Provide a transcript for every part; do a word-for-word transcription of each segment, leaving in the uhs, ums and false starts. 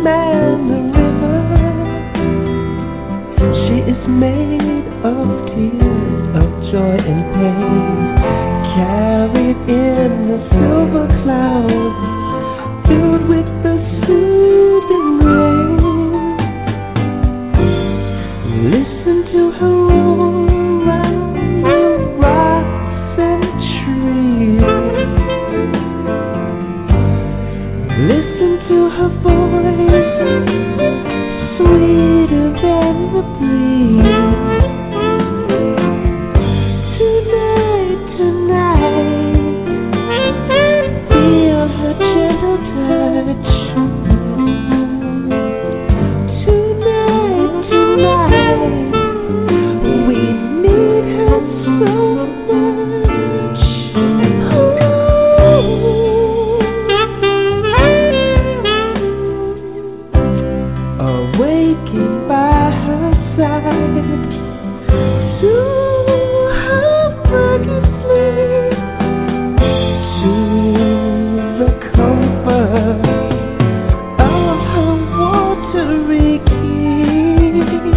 man the river. She is made of tears of joy and pain, carried in the silver clouds, filled with the soothing rain. Listen to her roll round the rocks and trees. Listen to her voice, sweeter than the breeze. Tonight, tonight, feel her gentle touch. Tonight, tonight, we need her so much. Awakened by her side, to her perfect sleep, to the comfort of her watery keep.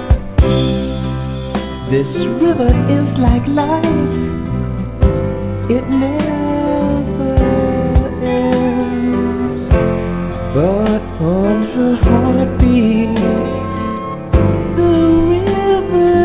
This river is like light, it never ends, but on her heartbeat, the river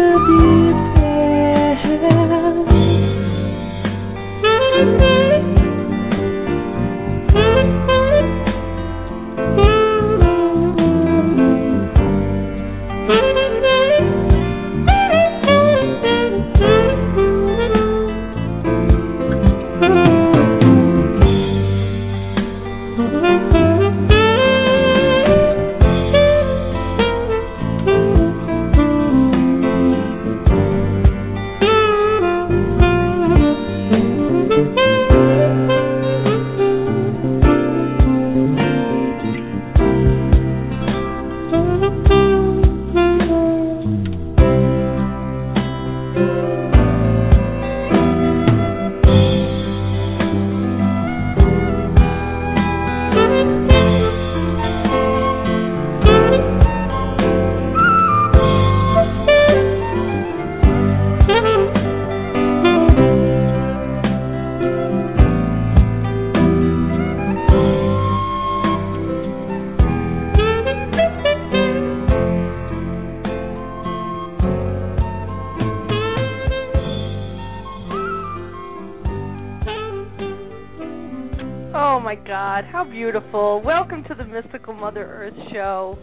Oh my God, how beautiful. Welcome to the Mystical Mother Earth Show.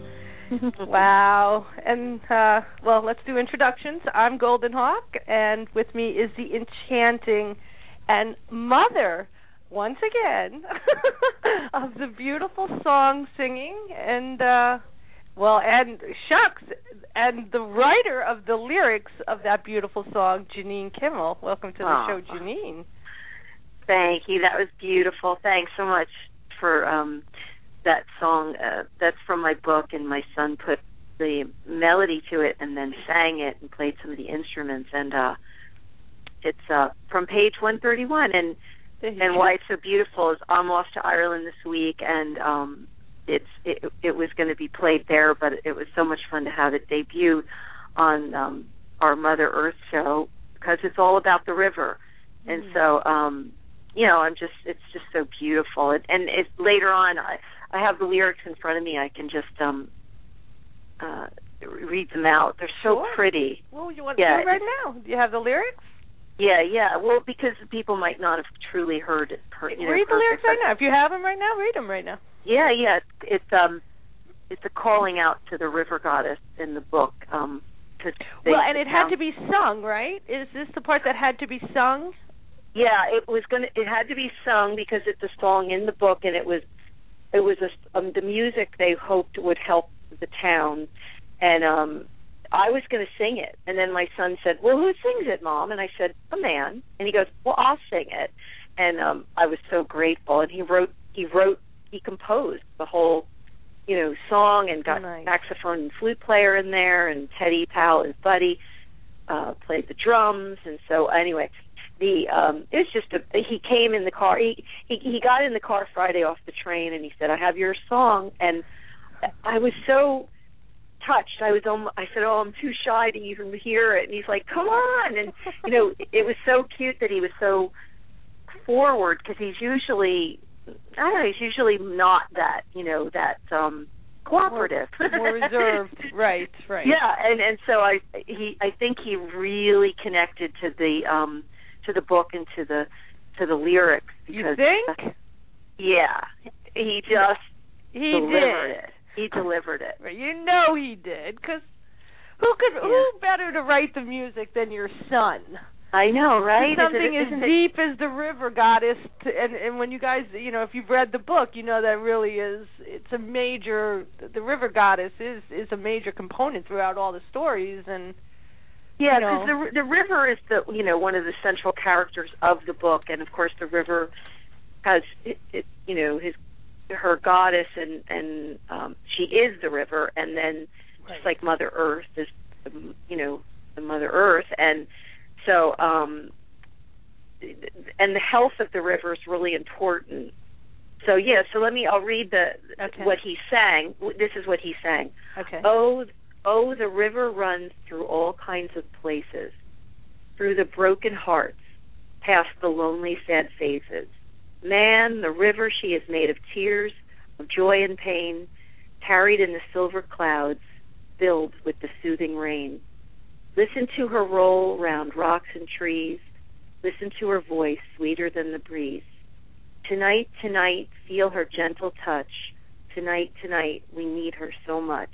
Wow. And, uh, well, let's do introductions. I'm Golden Hawk, and with me is the enchanting and mother, once again, of the beautiful song singing and, uh, well, and shucks, and the writer of the lyrics of that beautiful song, Janine Kimmel. Welcome to the oh. show, Janine. Thank you. That was beautiful. Thanks so much for um, that song. Uh, that's from my book, and my son put the melody to it and then sang it and played some of the instruments. And uh, it's uh, from page one thirty-one. And and why it's so beautiful is I'm off to Ireland this week, and um, it's it, it was going to be played there, but it was so much fun to have it debut on um, our Mother Earth show because it's all about the river. And mm. so... Um, You know, I'm just, it's just so beautiful. And, and it, later on, I, I have the lyrics in front of me. I can just um, uh, read them out. They're so sure. pretty. Well, you want yeah. to do it right now? Do you have the lyrics? Yeah, yeah. Well, because people might not have truly heard it. Heard, you know, read the lyrics right now. If you have them right now, read them right now. Yeah, yeah. It's, it's um, it's a calling out to the river goddess in the book. Um, well, and it had to be sung, right? Is this the part that had to be sung? Yeah, it was gonna. It had to be sung because it's a song in the book, and it was, it was a, um, the music they hoped would help the town, and um, I was going to sing it, and then my son said, "Well, who sings it, Mom?" And I said, "A man." And he goes, "Well, I'll sing it," and um, I was so grateful. And he wrote, he wrote, he composed the whole, you know, song, and got nice. saxophone and flute player in there, and Teddy Powell, his buddy, uh, played the drums, and so anyway. The um, it was just a. He came in the car. He, he he got in the car Friday off the train, and he said, "I have your song." And I was so touched. I was almost, I said, "Oh, I'm too shy to even hear it." And he's like, "Come on!" And you know, it was so cute that he was so forward, because he's usually, I don't know, he's usually not that, you know, that um, cooperative, more, more reserved. Right, right. Yeah, and and so I he I think he really connected to the um to the book and to the to the lyrics. Because, you think? Uh, yeah, he just he delivered did. it. He delivered it. You know he did, because who could yeah. who better to write the music than your son? I know, right? Something is it, as deep as the River Goddess, to, and and when you guys, you know, if you've read the book, you know that really is, it's a major, the River Goddess is is a major component throughout all the stories, and yeah, because you know, the the river is the, you know, one of the central characters of the book, and of course the river has it, it you know, his her goddess, and and um, she is the river, and then right. just like Mother Earth is, you know, the Mother Earth, and so um, and the health of the river is really important. So yeah, so let me. I'll read the okay. what he sang. This is what he sang. Okay. Oh, oh, the river runs through all kinds of places, through the broken hearts, past the lonely, sad faces. Man, the river, she is made of tears, of joy and pain, carried in the silver clouds, filled with the soothing rain. Listen to her roll round rocks and trees. Listen to her voice, sweeter than the breeze. Tonight, tonight, feel her gentle touch. Tonight, tonight, we need her so much.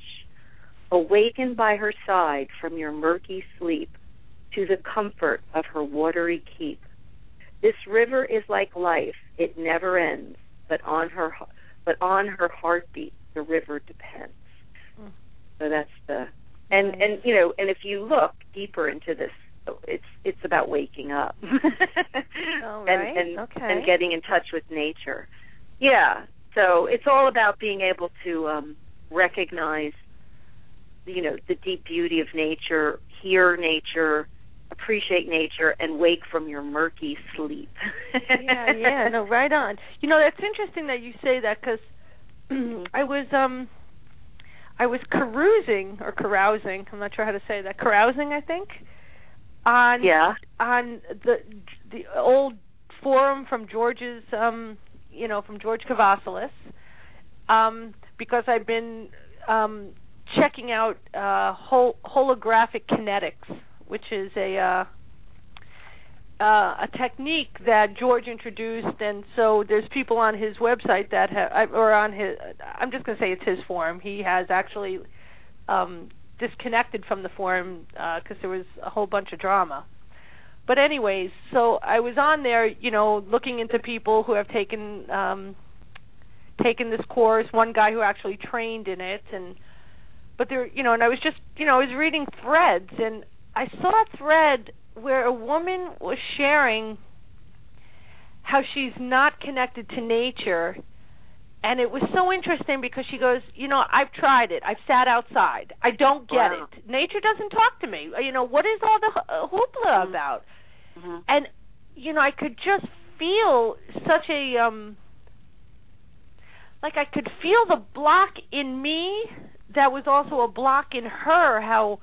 Awaken by her side from your murky sleep to the comfort of her watery keep. This river is like life, it never ends, but on her but on her heartbeat the river depends. Mm. So that's the and nice. and you know, and if you look deeper into this, it's it's about waking up. All right. and and, okay. and getting in touch with nature. Yeah. So it's all about being able to um recognize, you know, the deep beauty of nature, hear nature, appreciate nature, and wake from your murky sleep. yeah, yeah, no, right on. You know, that's interesting that you say that, because I was um, I was carousing or carousing. I'm not sure how to say that. Carousing, I think. On yeah. On the the old forum from George's, um, you know, from George Kavassilis, um, because I've been um checking out uh, hol- holographic kinetics, which is a uh, uh, a technique that George introduced, and so there's people on his website that have, or on his, I'm just going to say it's his forum. He has actually um, disconnected from the forum because uh, there was a whole bunch of drama. But anyways, so I was on there, you know, looking into people who have taken um, taken this course. One guy who actually trained in it, and But there, you know, and I was just, you know, I was reading threads, and I saw a thread where a woman was sharing how she's not connected to nature, and it was so interesting because she goes, you know, I've tried it. I've sat outside. I don't get wow. it. Nature doesn't talk to me. You know, what is all the hoopla mm-hmm. about? Mm-hmm. And, you know, I could just feel such a, um, like I could feel the block in me that was also a block in her, how,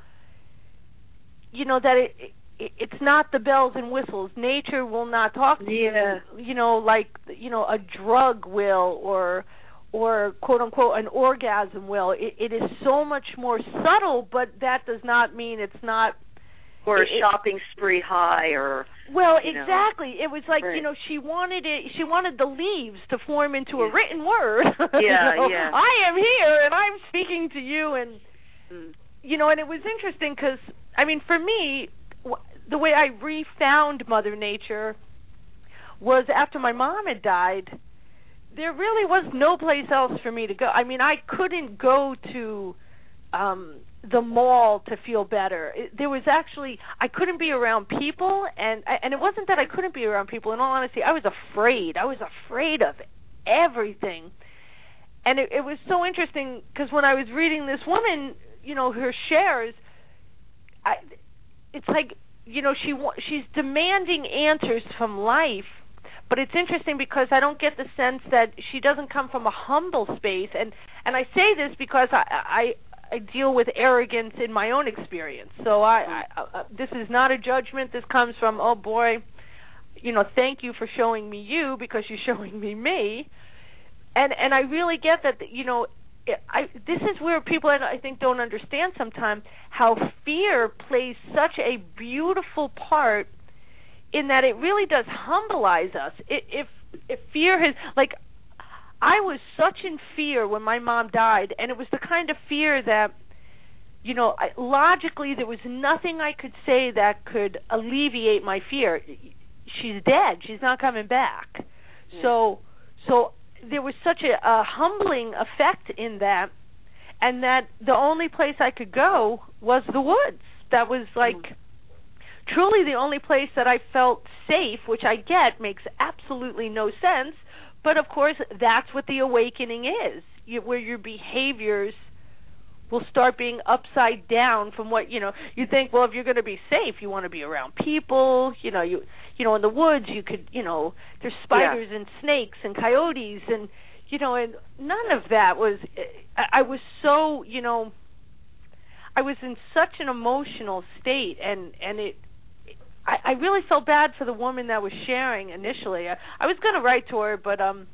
you know, that it, it it's not the bells and whistles. Nature will not talk to yeah. you, you know, like, you know, a drug will, or, or quote unquote, an orgasm will. It, it is so much more subtle, but that does not mean it's not. Or a it, shopping spree high, or well, you know. exactly. It was like, right. you know, she wanted it. She wanted the leaves to form into yeah. a written word. Yeah, you know, yeah. I am here, and I'm speaking to you, and mm. you know, and it was interesting because, I mean, for me, w- the way I refound Mother Nature was after my mom had died. There really was no place else for me to go. I mean, I couldn't go to um the mall to feel better. It, there was actually, I couldn't be around people, and and it wasn't that I couldn't be around people. In all honesty, I was afraid. I was afraid of everything. And it, it was so interesting because when I was reading this woman, you know, her shares, I, it's like, you know, she she's demanding answers from life, but it's interesting because I don't get the sense that she doesn't come from a humble space, and and I say this because I I, I deal with arrogance in my own experience. So I, I uh, this is not a judgment. This comes from, oh boy, you know, thank you for showing me you because you're showing me me, and and I really get that, you know. I, this is where people, I think, don't understand sometimes how fear plays such a beautiful part in that it really does humbleize us. It, if if fear has, like, I was such in fear when my mom died, and it was the kind of fear that, you know, I, logically there was nothing I could say that could alleviate my fear. She's dead. She's not coming back. Yeah. So, so. There was such a, a humbling effect in that, and that the only place I could go was the woods. That was like mm. truly the only place that I felt safe, which I get makes absolutely no sense, but of course that's what the awakening is, you, where your behaviors will start being upside down from what, you know, you think, well, if you're going to be safe, you want to be around people, you know, you you know, in the woods you could, you know, there's spiders yeah. and snakes and coyotes and, you know, and none of that was, I, I was so, you know, I was in such an emotional state, and, and it, I, I really felt bad for the woman that was sharing initially. I, I was going to write to her, but, um,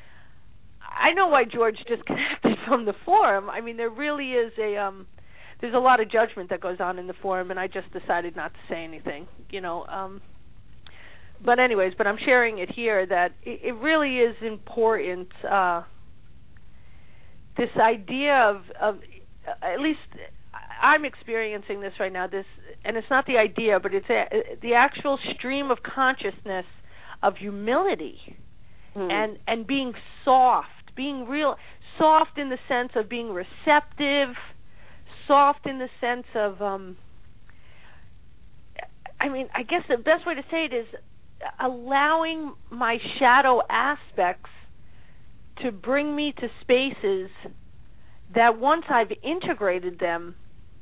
I know why George disconnected from the forum. I mean, there really is a um, there's a lot of judgment that goes on in the forum, and I just decided not to say anything, you know. Um, but anyways, but I'm sharing it here that it, it really is important. Uh, this idea of, of at least I'm experiencing this right now. This, and it's not the idea, but it's a, the actual stream of consciousness of humility mm. and and being soft. Being real soft in the sense of being receptive, soft in the sense of, um, I mean, I guess the best way to say it is allowing my shadow aspects to bring me to spaces that once I've integrated them,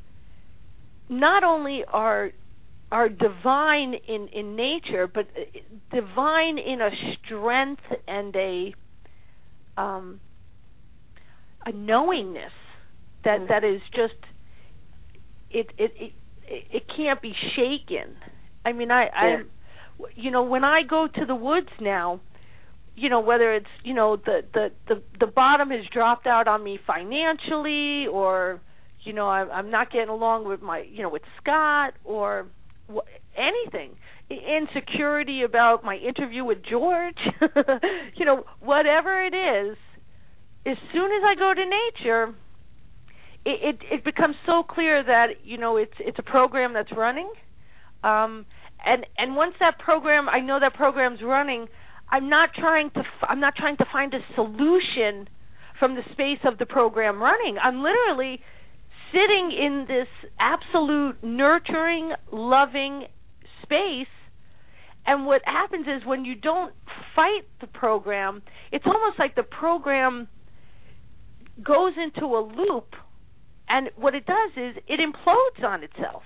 not only are are divine in, in nature, but divine in a strength and a Um, a knowingness that, that is just it it, it it can't be shaken. I mean, I, yeah. I you know, when I go to the woods now, you know, whether it's, you know, the, the, the, the bottom has dropped out on me financially, or, you know, I, I'm not getting along with my, you know, with Scott, or wh- anything. Insecurity about my interview with George, you know, whatever it is, as soon as I go to nature, it, it it becomes so clear that, you know, it's it's a program that's running, um, and and once that program, I know that program's running, I'm not trying to I'm not trying to find a solution from the space of the program running. I'm literally sitting in this absolute nurturing, loving space. And what happens is when you don't fight the program, it's almost like the program goes into a loop, and what it does is it implodes on itself.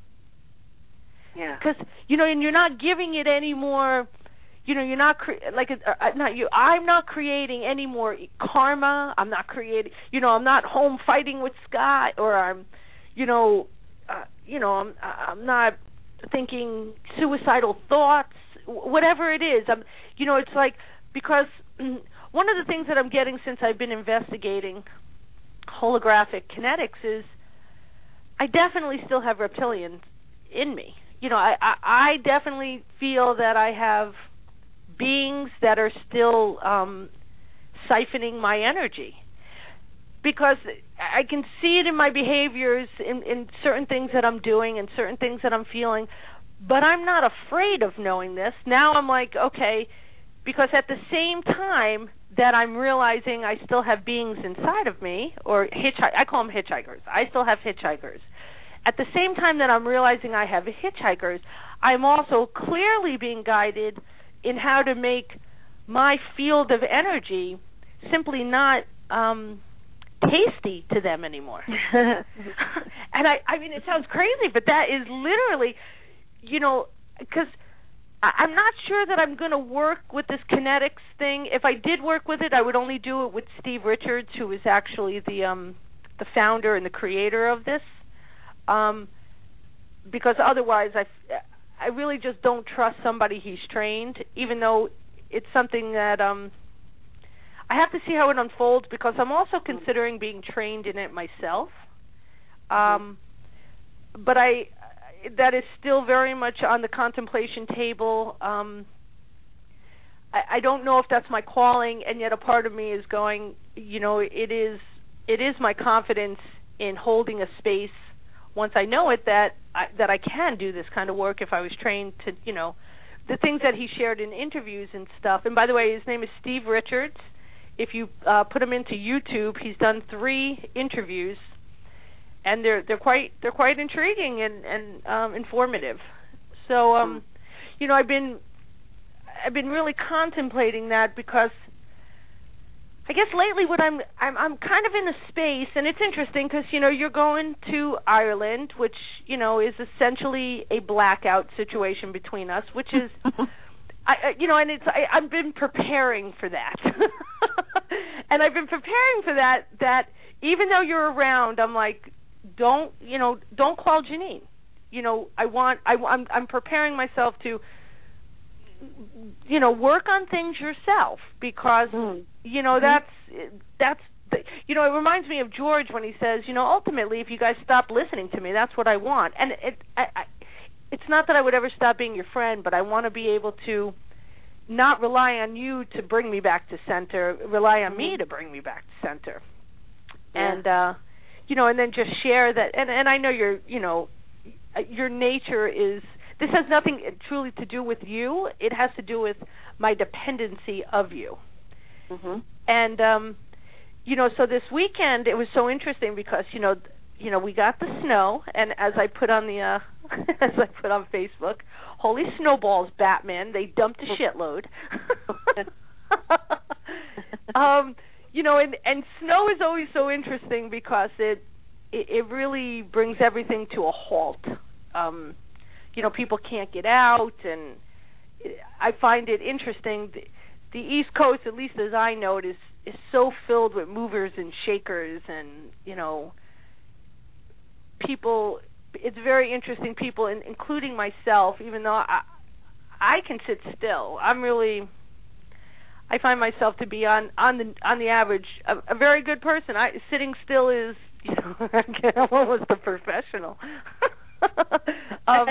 Yeah. Because, you know, and you're not giving it any more, you know, you're not, cre- like, uh, not you, I'm not creating any more karma. I'm not creating, you know, I'm not home fighting with Scott, or I'm, you know, uh, you know, I'm, I'm not thinking suicidal thoughts, whatever it is. I'm, you know, it's like, because one of the things that I'm getting since I've been investigating holographic kinetics is I definitely still have reptilians in me. You know, I, I, I definitely feel that I have beings that are still um, siphoning my energy, because I can see it in my behaviors, in, in certain things that I'm doing and certain things that I'm feeling, but I'm not afraid of knowing this. Now I'm like, okay, because at the same time that I'm realizing I still have beings inside of me, or hitchhikers, I call them hitchhikers. I still have hitchhikers. At the same time that I'm realizing I have hitchhikers, I'm also clearly being guided in how to make my field of energy simply not um, tasty to them anymore. And I, I mean, it sounds crazy, but that is literally, you know, because I, I'm not sure that I'm going to work with this kinetics thing. If I did work with it, I would only do it with Steve Richards, who is actually the um, the founder and the creator of this. Um, because otherwise, I, I really just don't trust somebody he's trained, even though it's something that um, I have to see how it unfolds, because I'm also considering being trained in it myself. Um, but I, that is still very much on the contemplation table. Um, I, I don't know if that's my calling, and yet a part of me is going, you know, it is, it is my confidence in holding a space once I know it, that I, that I can do this kind of work if I was trained to, you know, the things that he shared in interviews and stuff. And by the way, his name is Steve Richards. If you uh, put him into YouTube, he's done three interviews, and they're they're quite they're quite intriguing and and um, informative. So, um, you know, I've been I've been really contemplating that, because I guess lately what I'm I'm I'm kind of in a space, and it's interesting because, you know, you're going to Ireland, which, you know, is essentially a blackout situation between us, which is I you know, and it's I, I've been preparing for that. And I've been preparing for that that even though you're around, I'm like, don't, you know, don't call Janine. You know, I want I I'm I'm preparing myself to, you know, work on things yourself, because mm. you know, that's that's the, you know, it reminds me of George when he says, you know, ultimately, if you guys stop listening to me, that's what I want. And it I, I, it's not that I would ever stop being your friend, but I want to be able to not rely on you to bring me back to center, rely on mm. me to bring me back to center. Yeah. And uh you know, and then just share that, and and I know your, you know, your nature is, this has nothing truly to do with you. It has to do with my dependency of you. Mm-hmm. And, um, you know, so this weekend it was so interesting because, you know, you know, we got the snow, and as I put on the, uh, as I put on Facebook, holy snowballs, Batman, they dumped a shitload. um, you know, and, and snow is always so interesting because it, it, it really brings everything to a halt. Um, you know, people can't get out, and I find it interesting. The, the East Coast, at least as I know it, is, is so filled with movers and shakers, and, you know, people, it's very interesting people, in, including myself, even though I, I can sit still. I'm really, I find myself to be on, on the on the average a, a very good person. I, sitting still is, you know, I'm almost a professional. um,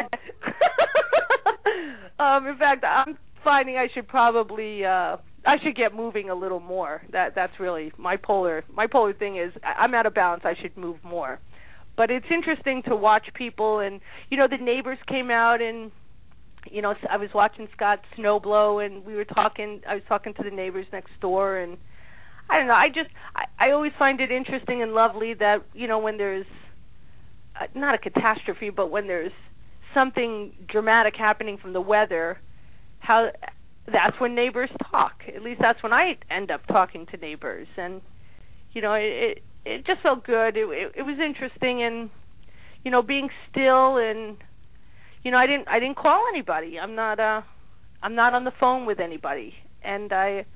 um, in fact, I'm finding I should probably uh, I should get moving a little more. That that's really my polar my polar thing is I'm out of balance. I should move more. But it's interesting to watch people, and you know, the neighbors came out, and you know, I was watching Scott snowblow, and we were talking. I was talking to the neighbors next door, and I don't know. I just I, I always find it interesting and lovely that, you know, when there's uh, not a catastrophe, but when there's something dramatic happening from the weather, how that's when neighbors talk. At least that's when I end up talking to neighbors, and you know, it it, it just felt good. It, it it was interesting, and you know, being still, and you know, I didn't I didn't call anybody. I'm not uh I'm not on the phone with anybody, and I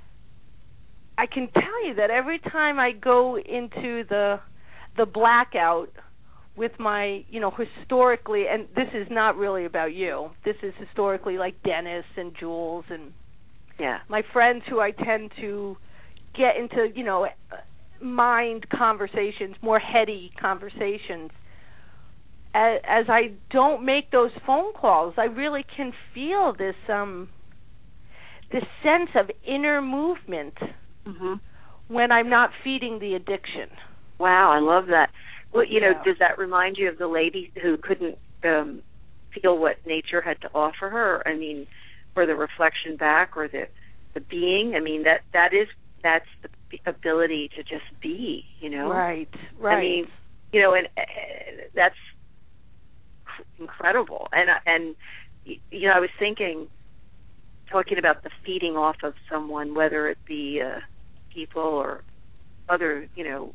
I can tell you that every time I go into the the blackout with my, you know, historically, and this is not really about you, this is historically like Dennis and Jules and yeah, my friends who I tend to get into, you know, mind conversations, more heady conversations. As, as I don't make those phone calls, I really can feel this um this sense of inner movement mm-hmm. when I'm not feeding the addiction. Wow, I love that. Well, you yeah. know, does that remind you of the lady who couldn't um, feel what nature had to offer her? I mean, or the reflection back, or the the being? I mean, that that is that's the ability to just be. You know, right, right. I mean, you know, and uh, that's incredible. And and you know, I was thinking, talking about the feeding off of someone, whether it be uh, people or other, you know,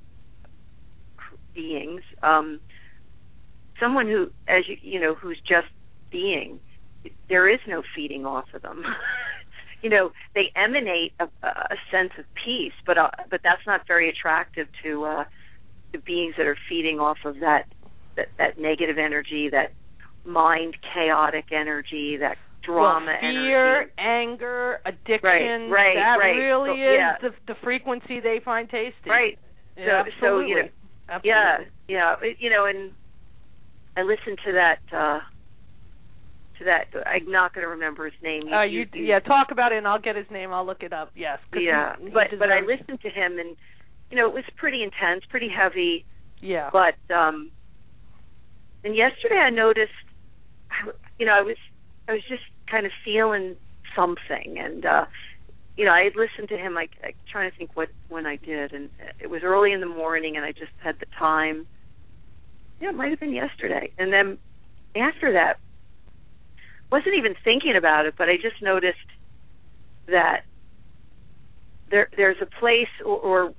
beings, um, someone who, as you you know, who's just being, there is no feeding off of them. You know, they emanate a, a sense of peace, but uh, but that's not very attractive to uh, the beings that are feeding off of that, that that negative energy, that mind chaotic energy, that drama well, fear, energy. anger, addiction. Right, right, that right. really so, is yeah. the, the frequency they find tasty. Right. Yeah, so, so you know, absolutely. yeah, yeah, you know, and I listened to that. Uh, to that, I'm not going to remember his name. You, uh, you, you, yeah, talk about it, and I'll get his name. I'll look it up. Yes. Yeah, he, he but deserves... but I listened to him, and you know, it was pretty intense, pretty heavy. Yeah. But um, and yesterday I noticed, you know, I was I was just kind of feeling something, and uh, you know, I had listened to him. Like, I trying to think what when I did, and it was early in the morning, and I just had the time. Yeah, it might have been yesterday, and then after that. Wasn't even thinking about it, but I just noticed that there there's a place or, or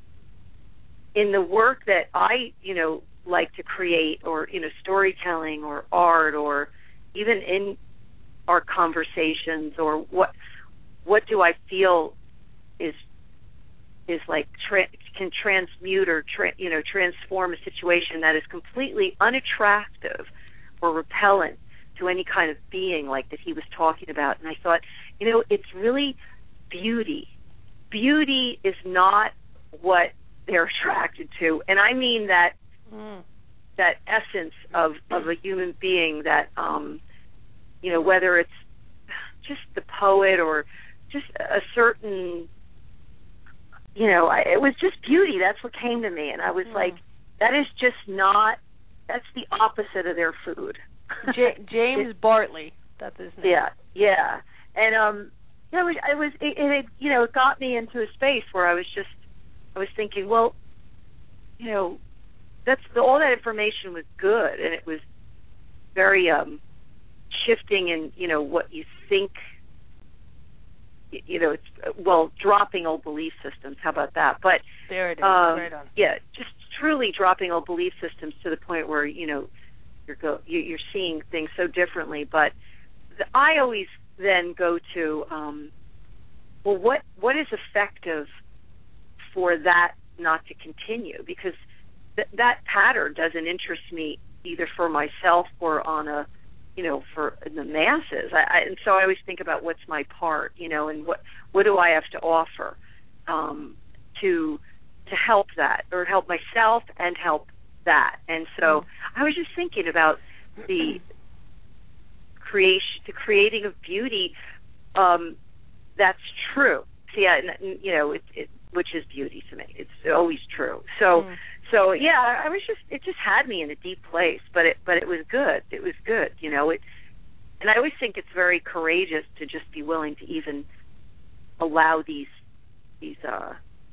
in the work that I, you know, like to create, or, you know, storytelling or art, or even in our conversations, or what what do I feel is is like tra- can transmute or tra- you know transform a situation that is completely unattractive or repellent to any kind of being like that he was talking about. And I thought, you know, it's really beauty. Beauty is not what they're attracted to. And I mean that mm. that essence of, of a human being that, um, you know, whether it's just the poet or just a certain, you know, I, it was just beauty. That's what came to me. And I was mm. like, that is just not, that's the opposite of their food. J- James it, Bartley, that's his name. Yeah, yeah, and um, yeah, it was, it, was it, it, you know, it got me into a space where I was just, I was thinking, well, you know, that's the, all that information was good, and it was very um, shifting in, you know, what you think, you know, it's well, dropping old belief systems. How about that? But there it is. Um, right on. Yeah, just truly dropping old belief systems to the point where, you know. You're, go, you're seeing things so differently, but the, I always then go to, um, well, what what is effective for that not to continue? Because th- that pattern doesn't interest me either for myself or on a, you know, for the masses. I, I, and so I always think about what's my part, you know, and what what do I have to offer um, to to help that, or help myself and help that. And so I was just thinking about the creation, the creating of beauty um, that's true. See, I, you know, it, it, which is beauty to me. It's always true. So, mm. so yeah, I was just, it just had me in a deep place, but it, but it was good. It was good, you know. It, and I always think it's very courageous to just be willing to even allow these, these, uh,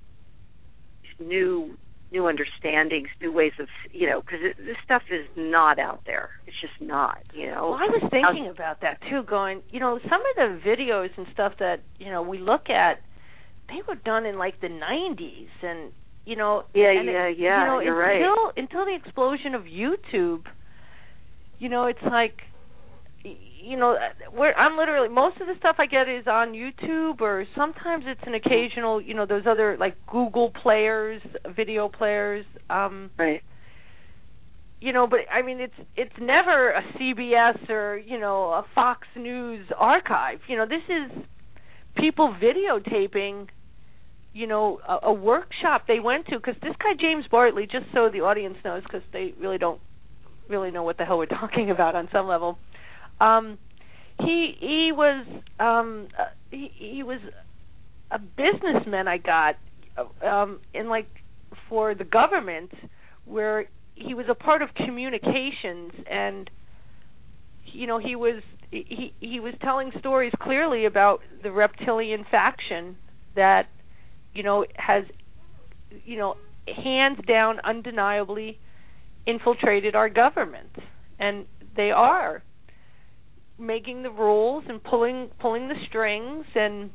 these new. new understandings, new ways of, you know, because this stuff is not out there. It's just not, you know. Well, I was thinking about that, too, going, you know, some of the videos and stuff that, you know, we look at, they were done in, like, the nineties, and, you know. Yeah, and yeah, it, yeah, you know, you're until, right. Until the explosion of YouTube, you know, it's like, you know, where I'm literally, most of the stuff I get is on YouTube, or sometimes it's an occasional, you know, those other, like, Google players, video players. Um, right. You know, but, I mean, it's it's never a C B S or, you know, a Fox News archive. You know, this is people videotaping, you know, a, a workshop they went to. Because this guy, James Bartley, just so the audience knows, because they really don't really know what the hell we're talking about on some level. Um, he he was um, uh, he, he was a businessman I got um, in like for the government, where he was a part of communications, and you know he was he he was telling stories clearly about the reptilian faction that you know has you know hands down undeniably infiltrated our government, and they are making the rules and pulling pulling the strings. And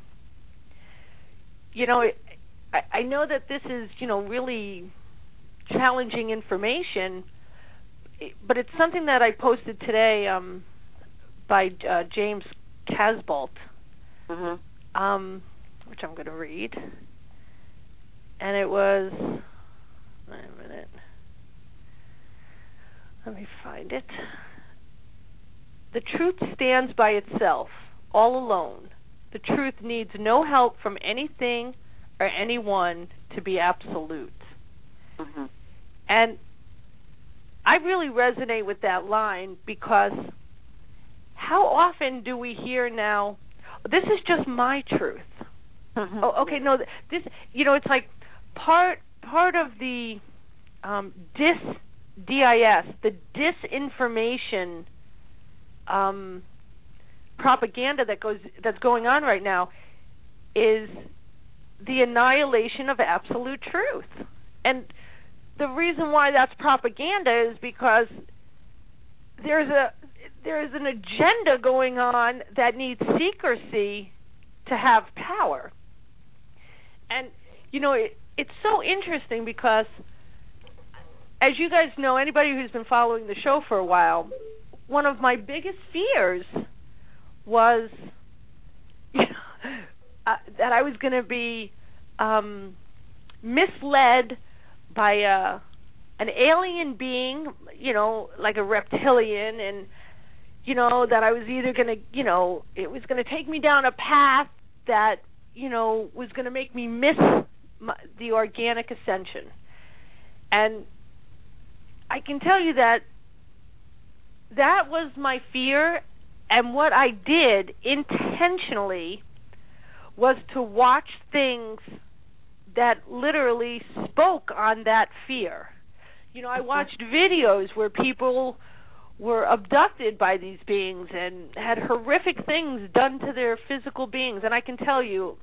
you know it, I, I know that this is you know really challenging information, but it's something that I posted today. Um, by uh, James Casbolt, Mm-hmm. um, which I'm going to read. And it was, wait a minute, let me find it. The truth stands by itself, all alone. The truth needs no help from anything or anyone to be absolute. Mm-hmm. And I really resonate with that line, because how often do we hear now, this is just my truth. Mm-hmm. Oh, okay, no, this, you know, it's like part part of the um, dis, D I S, the disinformation um, propaganda that goes that's going on right now is the annihilation of absolute truth. And the reason why that's propaganda is because there's a there's an agenda going on that needs secrecy to have power. And you know, it, it's so interesting because, as you guys know, anybody who's been following the show for a while, one of my biggest fears was you know, uh, that I was going to be um, misled by a, an alien being, you know, like a reptilian, and, you know, that I was either going to, you know, it was going to take me down a path that, you know, was going to make me miss my, the organic ascension. And I can tell you that that was my fear, and what I did intentionally was to watch things that literally spoke on that fear. You know, I watched videos where people were abducted by these beings and had horrific things done to their physical beings. And I can tell you,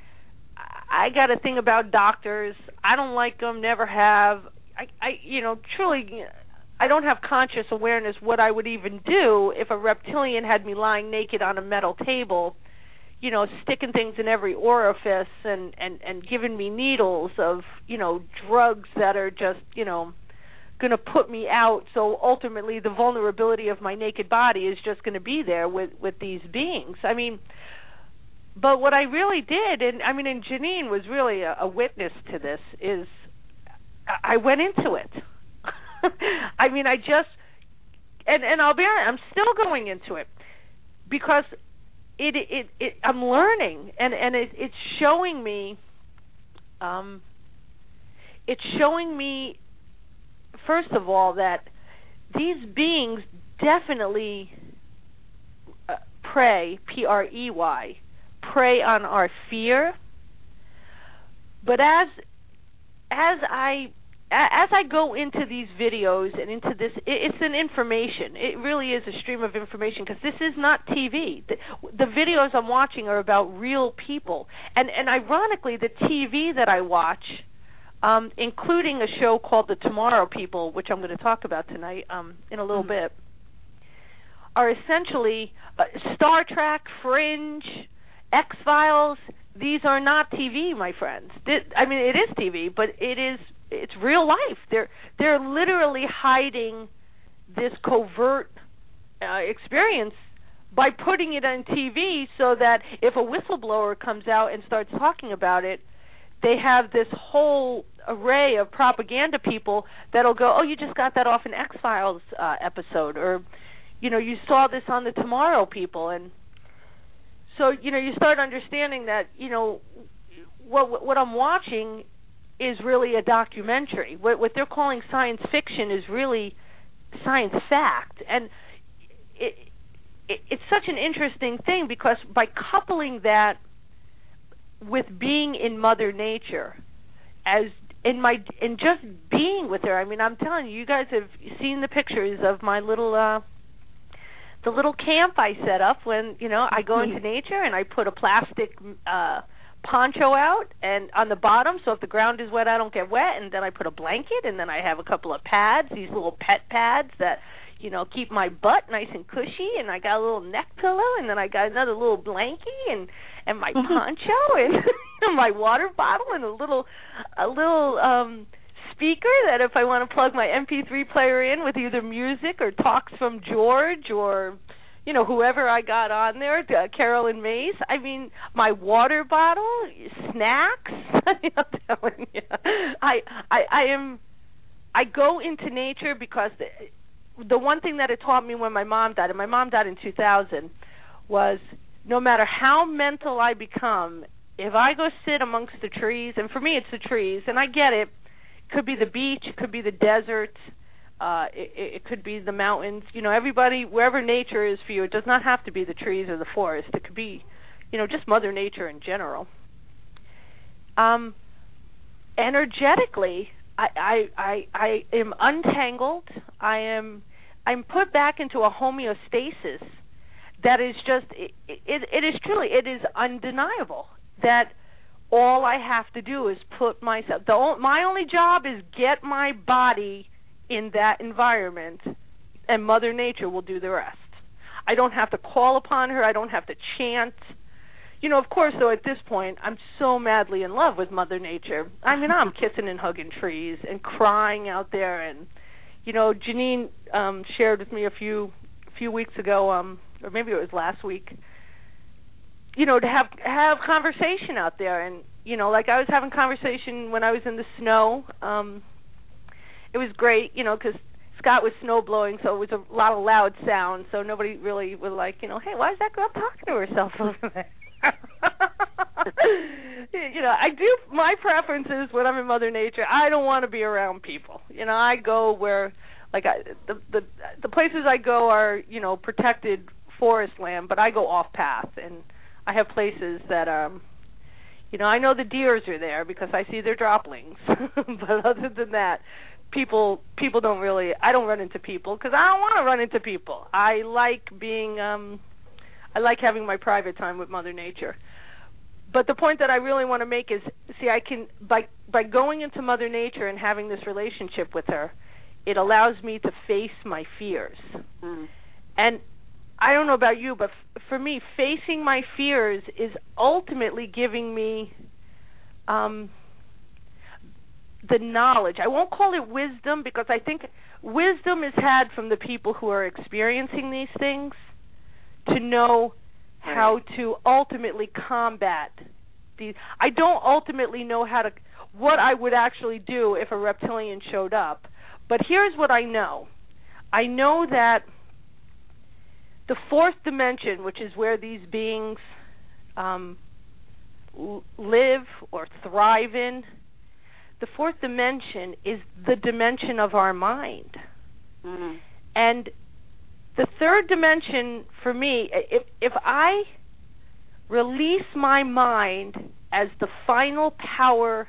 I got a thing about doctors. I don't like them, never have. I, I you know, truly, I don't have conscious awareness what I would even do if a reptilian had me lying naked on a metal table, you know, sticking things in every orifice and, and, and giving me needles of, you know, drugs that are just, you know, going to put me out. So ultimately the vulnerability of my naked body is just going to be there with, with these beings. I mean, but what I really did, and I mean, and Janine was really a, a witness to this, is I went into it. I mean, I just, and, and I'll be honest, I'm still going into it because It, it it I'm learning, and and it, it's showing me, um, it's showing me, first of all, that these beings definitely uh, prey, P R E Y, prey on our fear. But as as I as I go into these videos and into this, it's an information. It really is a stream of information, because this is not T V. The, the videos I'm watching are about real people. And, and ironically, the T V that I watch, um, including a show called The Tomorrow People, which I'm going to talk about tonight um, in a little mm-hmm. bit, are essentially uh, Star Trek, Fringe, X-Files. These are not T V, my friends. I mean, it is T V, but it is... it's real life. They're they're literally hiding this covert uh, experience by putting it on T V, so that if a whistleblower comes out and starts talking about it, they have this whole array of propaganda people that'll go, "Oh, you just got that off an X-Files uh, episode," or, you know, "You saw this on the Tomorrow People." And so, you know, you start understanding that, you know, what what I'm watching is really a documentary. What, what they're calling science fiction is really science fact. And it, it, it's such an interesting thing, because by coupling that with being in Mother Nature, as in my in just being with her, I mean, I'm telling you, you guys have seen the pictures of my little uh, the little camp I set up when, you know, I go into nature and I put a plastic uh poncho out and on the bottom, so if the ground is wet I don't get wet, and then I put a blanket, and then I have a couple of pads, these little pet pads that, you know, keep my butt nice and cushy, and I got a little neck pillow, and then I got another little blankie, and and my poncho, and my water bottle, and a little a little um speaker that if I want to plug my M P three player in with either music or talks from George or, you know, whoever I got on there, uh, Carolyn Mays. I mean, my water bottle, snacks. I'm telling you, I, I, I am. I go into nature because the, the one thing that it taught me when my mom died, and my mom died in two thousand, was no matter how mental I become, if I go sit amongst the trees, and for me it's the trees, and I get it, it could be the beach, it could be the desert, uh, it, it could be the mountains, you know, everybody, wherever nature is for you, it does not have to be the trees or the forest, it could be, you know, just Mother Nature in general. Um, energetically, I, I, I, I am untangled, I am, I'm put back into a homeostasis that is just, it, it, it is truly, it is undeniable that all I have to do is put myself, the, my only job is get my body in that environment, and Mother Nature will do the rest. I don't have to call upon her, I don't have to chant. You know, of course, though, at this point, I'm so madly in love with Mother Nature. I mean, I'm kissing and hugging trees and crying out there, and, you know, Janine um, shared with me a few few weeks ago, um, or maybe it was last week, you know, to have have conversation out there. And, you know, like I was having conversation when I was in the snow. Um, it was great, you know, because Scott was snow blowing, so it was a lot of loud sound, so nobody really was like, you know, hey, why is that girl talking to herself over there? You know, I do, my preference is when I'm in Mother Nature, I don't want to be around people. You know, I go where, like, I, the the the places I go are, you know, protected forest land, but I go off path, and I have places that, um, you know, I know the deers are there because I see their droplings, but other than that, people people don't really, I don't run into people because I don't want to run into people. I like being, um, I like having my private time with Mother Nature. But the point that I really want to make is, see, I can, by by going into Mother Nature and having this relationship with her, it allows me to face my fears. Mm. And I don't know about you, but f- for me, facing my fears is ultimately giving me um, the knowledge. I won't call it wisdom because I think wisdom is had from the people who are experiencing these things to know how to ultimately combat these. I don't ultimately know how to, what I would actually do if a reptilian showed up. But here's what I know. I know that the fourth dimension, which is where these beings um, l- live or thrive in, the fourth dimension is the dimension of our mind. Mm-hmm. And the third dimension for me, if if I release my mind as the final power,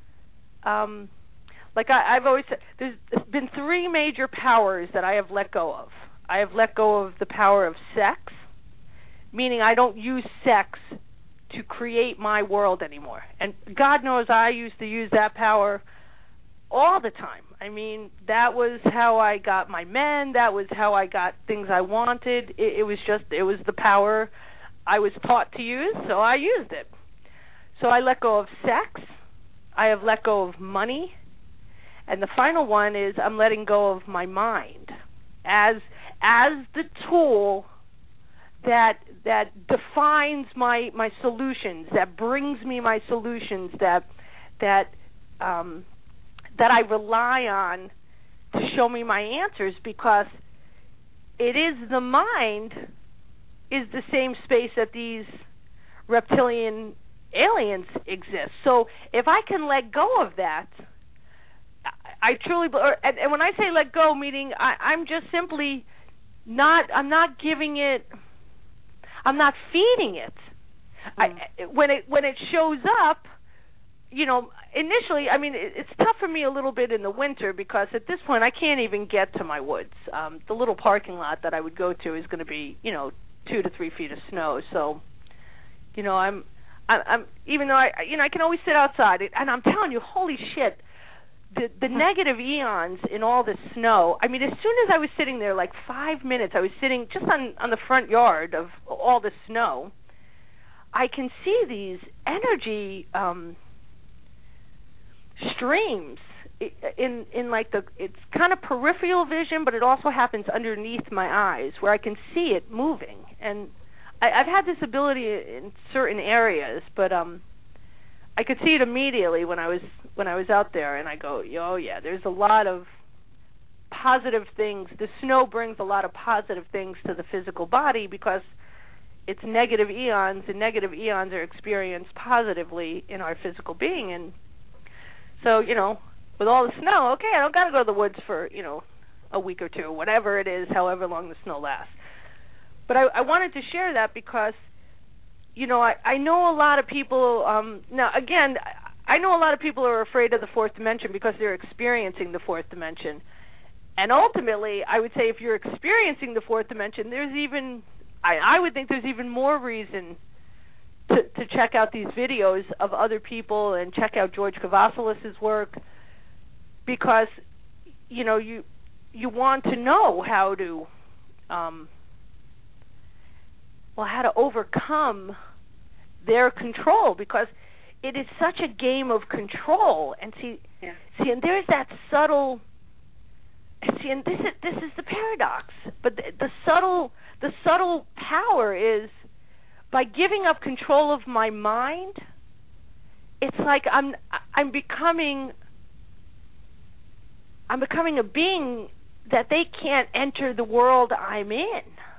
um, like I, I've always said, there's been three major powers that I have let go of. I have let go of the power of sex, meaning I don't use sex to create my world anymore. And God knows I used to use that power all the time. I mean, that was how I got my men. That was how I got things I wanted. It, it was just, it was the power I was taught to use, so I used it. So I let go of sex. I have let go of money. And the final one is I'm letting go of my mind as as the tool that that defines my my solutions, that brings me my solutions, that that um, that I rely on to show me my answers, because it is the mind is the same space that these reptilian aliens exist. So if I can let go of that, I, I truly, or, and, and when I say let go, meaning I, I'm just simply not, I'm not giving it, I'm not feeding it. Mm. I, when it when it shows up, you know, initially, I mean, it, it's tough for me a little bit in the winter because at this point I can't even get to my woods. Um, the little parking lot that I would go to is going to be, you know, two to three feet of snow. So, you know, I'm, I, I'm even though I, you know, I can always sit outside, and I'm telling you, holy shit, the the negative eons in all this snow. I mean, as soon as I was sitting there, like five minutes, I was sitting just on on the front yard of all the snow. I can see these energy um, streams in in like the it's kind of peripheral vision, but it also happens underneath my eyes where I can see it moving. And I, I've had this ability in certain areas, but um, I could see it immediately when I was when I was out there, and I go, oh yeah, there's a lot of positive things. The snow brings a lot of positive things to the physical body because it's negative eons, and negative eons are experienced positively in our physical being. And so, you know, with all the snow, okay, I don't got to go to the woods for, you know, a week or two, whatever it is, however long the snow lasts. But I, I wanted to share that because, you know, I, I know a lot of people, um, now, again, I know a lot of people are afraid of the fourth dimension because they're experiencing the fourth dimension. And ultimately, I would say if you're experiencing the fourth dimension, there's even, I, I would think there's even more reason to, to check out these videos of other people and check out George Kavassilis' work because, you know, you you want to know how to, um, well, how to overcome their control because it is such a game of control. And see, yeah. see, and there's that subtle. See, and this is this is the paradox. But the, the subtle the subtle power is by giving up control of my mind. It's like I'm I'm becoming I'm becoming a being that they can't enter the world I'm in.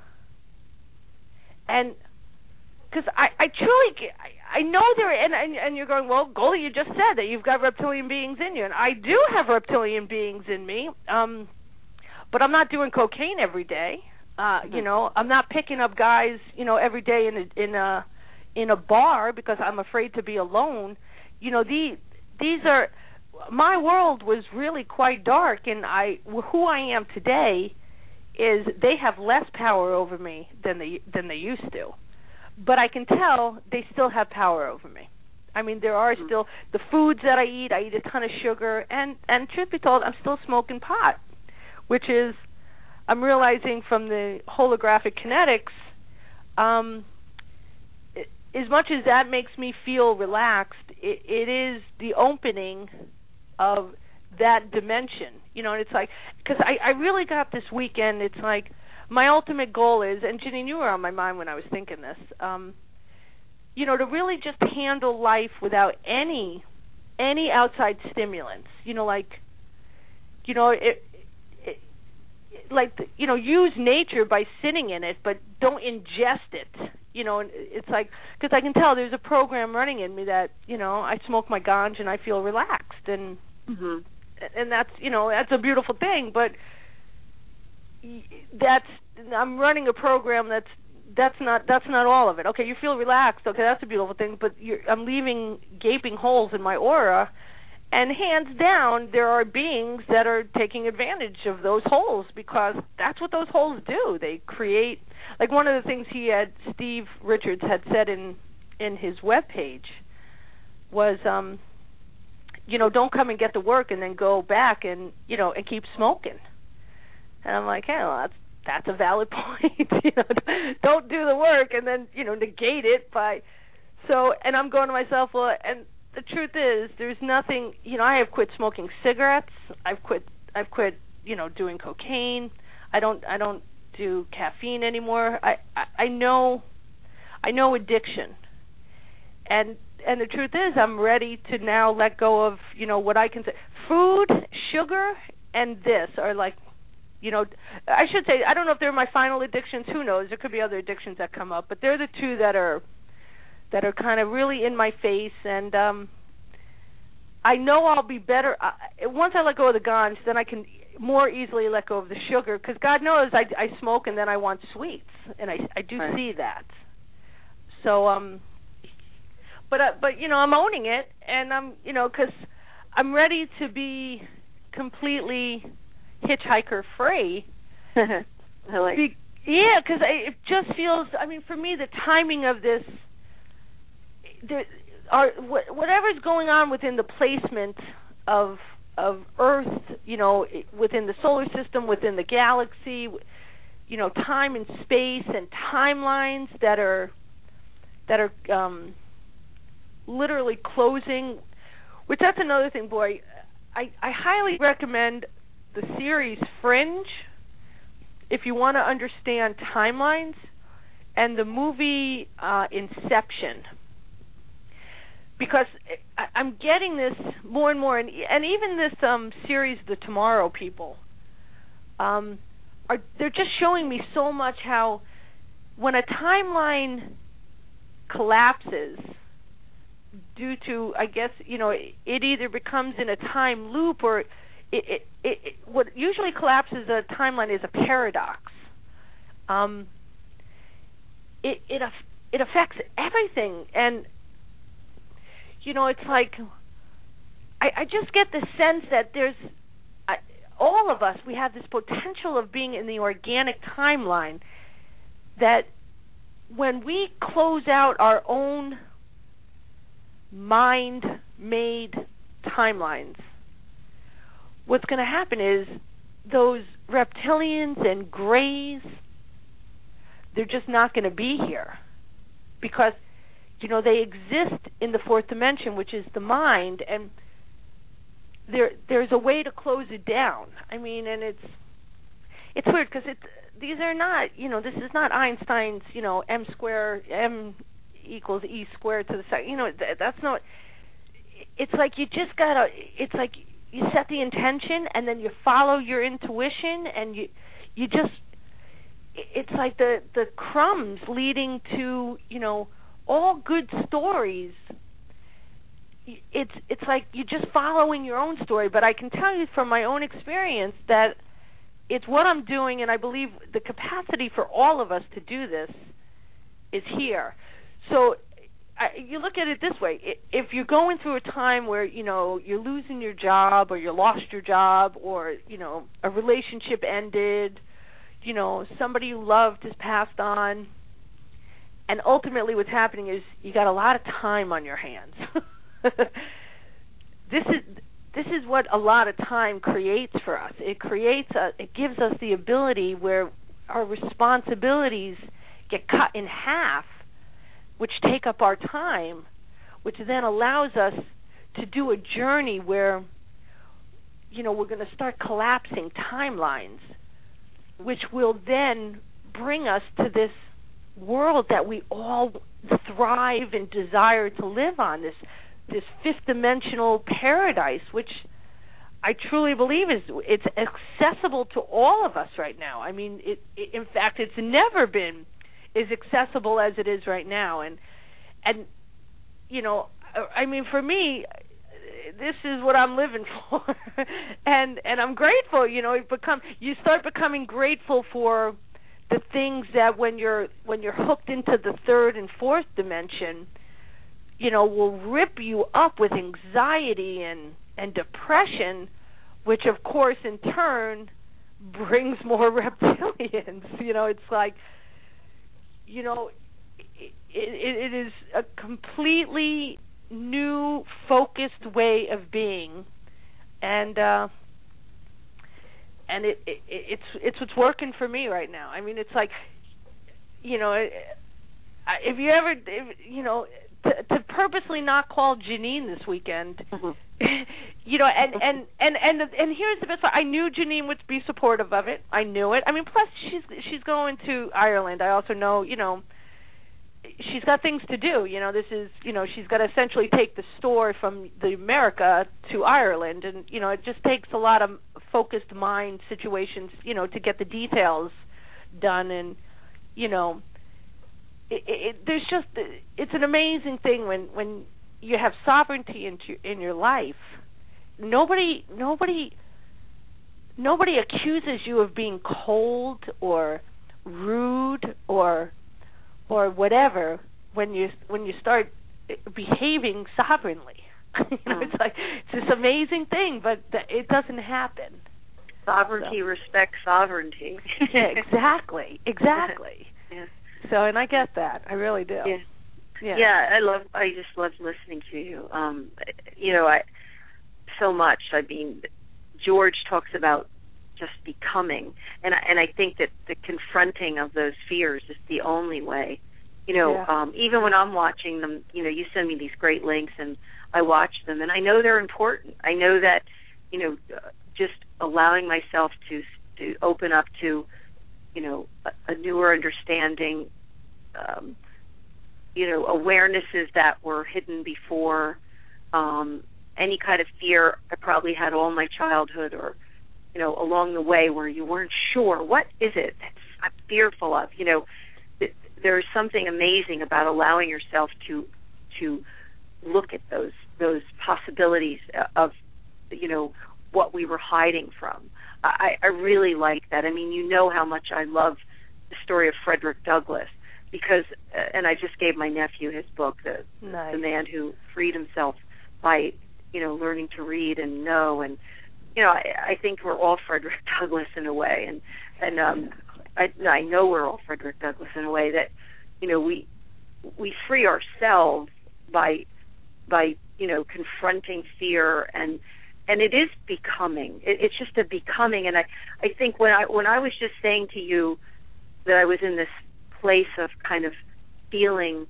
And because I, I truly I, I know there and, and and you're going, well, Goldie, you just said that you've got reptilian beings in you, and I do have reptilian beings in me. Um, but I'm not doing cocaine every day. Uh, mm-hmm. You know, I'm not picking up guys, you know, every day in a in a in a bar because I'm afraid to be alone. You know, the these are my world was really quite dark, and I who I am today is they have less power over me than they than they used to. But I can tell they still have power over me. I mean, there are still the foods that I eat. I eat a ton of sugar, and and truth be told, I'm still smoking pot, which is I'm realizing from the holographic kinetics. Um, it, as much as that makes me feel relaxed, it, it is the opening of that dimension. You know, and it's like because I, I really got this weekend. It's like. My ultimate goal is, and Janine, you were on my mind when I was thinking this, um, you know, to really just handle life without any any outside stimulants. You know, like, you know, it, it, like, you know, use nature by sitting in it, but don't ingest it. You know, it's like, because I can tell there's a program running in me that, you know, I smoke my ganj and I feel relaxed, and mm-hmm. and that's, you know, that's a beautiful thing, but. That's I'm running a program that's that's not that's not all of it. Okay, you feel relaxed. Okay, that's a beautiful thing. But you're, I'm leaving gaping holes in my aura, and hands down, there are beings that are taking advantage of those holes because that's what those holes do. They create like one of the things he had Steve Richards had said in in his webpage was, um, you know, don't come and get the work and then go back and you know and keep smoking. And I'm like, hey, well, that's that's a valid point. you know, don't do the work and then you know negate it by. So, and I'm going to myself, well, and the truth is, there's nothing. You know, I have quit smoking cigarettes. I've quit. I've quit. You know, doing cocaine. I don't. I don't do caffeine anymore. I. I, I know. I know addiction. And and the truth is, I'm ready to now let go of you know what I can say. Food, sugar, and this are like. You know, I should say, I don't know if they're my final addictions. Who knows? There could be other addictions that come up, but they're the two that are that are kind of really in my face. And um, I know I'll be better uh, once I let go of the ganj. Then I can more easily let go of the sugar because God knows I, I smoke and then I want sweets, and I I do right. see that. So um, but uh, but you know I'm owning it, and I'm you know because I'm ready to be completely. Hitchhiker free. I like. Be, yeah, because it just feels. I mean, for me, the timing of this, there are wh- whatever's going on within the placement of of Earth. You know, within the solar system, within the galaxy. You know, time and space and timelines that are that are um, literally closing. Which that's another thing, boy. I, I highly recommend the series Fringe if you want to understand timelines, and the movie uh, Inception. Because I, I'm getting this more and more, and, and even this um, series, The Tomorrow People, um, are they're just showing me so much how when a timeline collapses due to, I guess, you know, it, it either becomes in a time loop or it, it, it, it what usually collapses a timeline is a paradox. Um, it it it affects everything, and you know, it's like I, I just get the sense that there's I, all of us, we have this potential of being in the organic timeline, that when we close out our own mind-made timelines, what's going to happen is those reptilians and grays, they're just not going to be here, because, you know, they exist in the fourth dimension, which is the mind, and there there's a way to close it down. I mean, and it's it's weird because it these are not, you know, this is not Einstein's, you know, m square m equals e squared to the second. You know, that, that's not. It's like you just gotta. It's like you set the intention and then you follow your intuition, and you you just. It's like the the crumbs leading to, you know, all good stories. It's it's like you're just following your own story. But I can tell you from my own experience that it's what I'm doing, and I believe the capacity for all of us to do this is here. So I, you look at it this way: if you're going through a time where, you know, you're losing your job, or you lost your job, or, you know, a relationship ended, you know, somebody you loved has passed on, and ultimately what's happening is you got a lot of time on your hands. This is this is what a lot of time creates for us. It creates a, it gives us the ability where our responsibilities get cut in half, which take up our time, which then allows us to do a journey where, you know, we're going to start collapsing timelines, which will then bring us to this world that we all thrive and desire to live on, this this fifth dimensional paradise, which I truly believe is it's accessible to all of us right now. I mean, it, it in fact, it's never been as accessible as it is right now, and and you know, I mean, for me, this is what I'm living for, and and I'm grateful. You know, it become you start becoming grateful for the things that when you're when you're hooked into the third and fourth dimension, you know, will rip you up with anxiety and and depression, which of course in turn brings more reptilians. You know, it's like, you know, it, it, it is a completely new, focused way of being, and uh, and it, it it's it's what's working for me right now. I mean, it's like, you know, if you ever, if, you know, to, to purposely not call Janine this weekend, mm-hmm. you know, and, and, and, and, and here's the best part. I knew Janine would be supportive of it. I knew it. I mean, plus she's she's going to Ireland. I also know, you know, she's got things to do. You know, this is, you know, she's got to essentially take the store from the America to Ireland, and, you know, it just takes a lot of focused mind situations, you know, to get the details done, and, you know, it, it, there's just, it's an amazing thing when, when you have sovereignty in, in your life. Nobody, nobody, nobody accuses you of being cold or rude or or whatever when you when you start behaving sovereignly. You know, it's like it's this amazing thing, but it doesn't happen. Sovereignty so. respects sovereignty. Yeah, exactly, exactly. Yeah. So, and I get that. I really do. Yeah. Yeah. Yeah, I love. I just love listening to you. Um, you know, I so much. I mean, George talks about just becoming, and I, and I think that the confronting of those fears is the only way. You know, yeah. um, even when I'm watching them, you know, you send me these great links, and I watch them, and I know they're important. I know that, you know, uh, just allowing myself to to open up to, you know, a, a newer understanding, um, you know, awarenesses that were hidden before, um, any kind of fear I probably had all my childhood or, you know, along the way where you weren't sure, what is it that I'm fearful of? You know, th- there's something amazing about allowing yourself to to look at those those possibilities of, you know, what we were hiding from. I, I really like that. I mean, you know how much I love the story of Frederick Douglass because, uh, and I just gave my nephew his book, the, nice. the man who freed himself by, you know, learning to read and know. And, you know, I, I think we're all Frederick Douglass in a way. And, and um, I, I know we're all Frederick Douglass in a way that, you know, we we free ourselves by, by you know, confronting fear and, And it is becoming. It's just a becoming. And I, I think when I when I was just saying to you that I was in this place of kind of feeling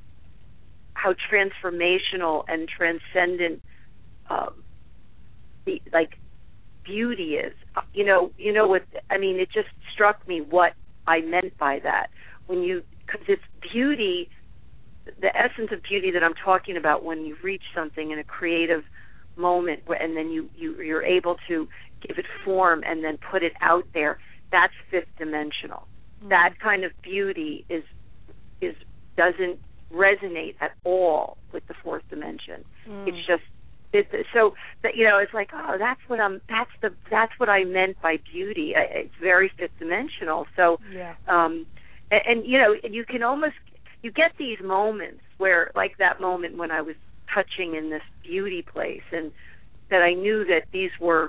how transformational and transcendent, um, the like beauty is. You know, you know what I mean. It just struck me what I meant by that when you because it's beauty, the essence of beauty that I'm talking about when you reach something in a creative moment and then you, you you're able to give it form and then put it out there. That's fifth dimensional. Mm-hmm. That kind of beauty is is doesn't resonate at all with the fourth dimension. Mm. It's just it, so that you know it's like, oh, that's what I'm that's the that's what I meant by beauty. It's very fifth dimensional. So yeah. um and, and you know you can almost you get these moments where, like that moment when I was touching in this beauty place, and that I knew that these were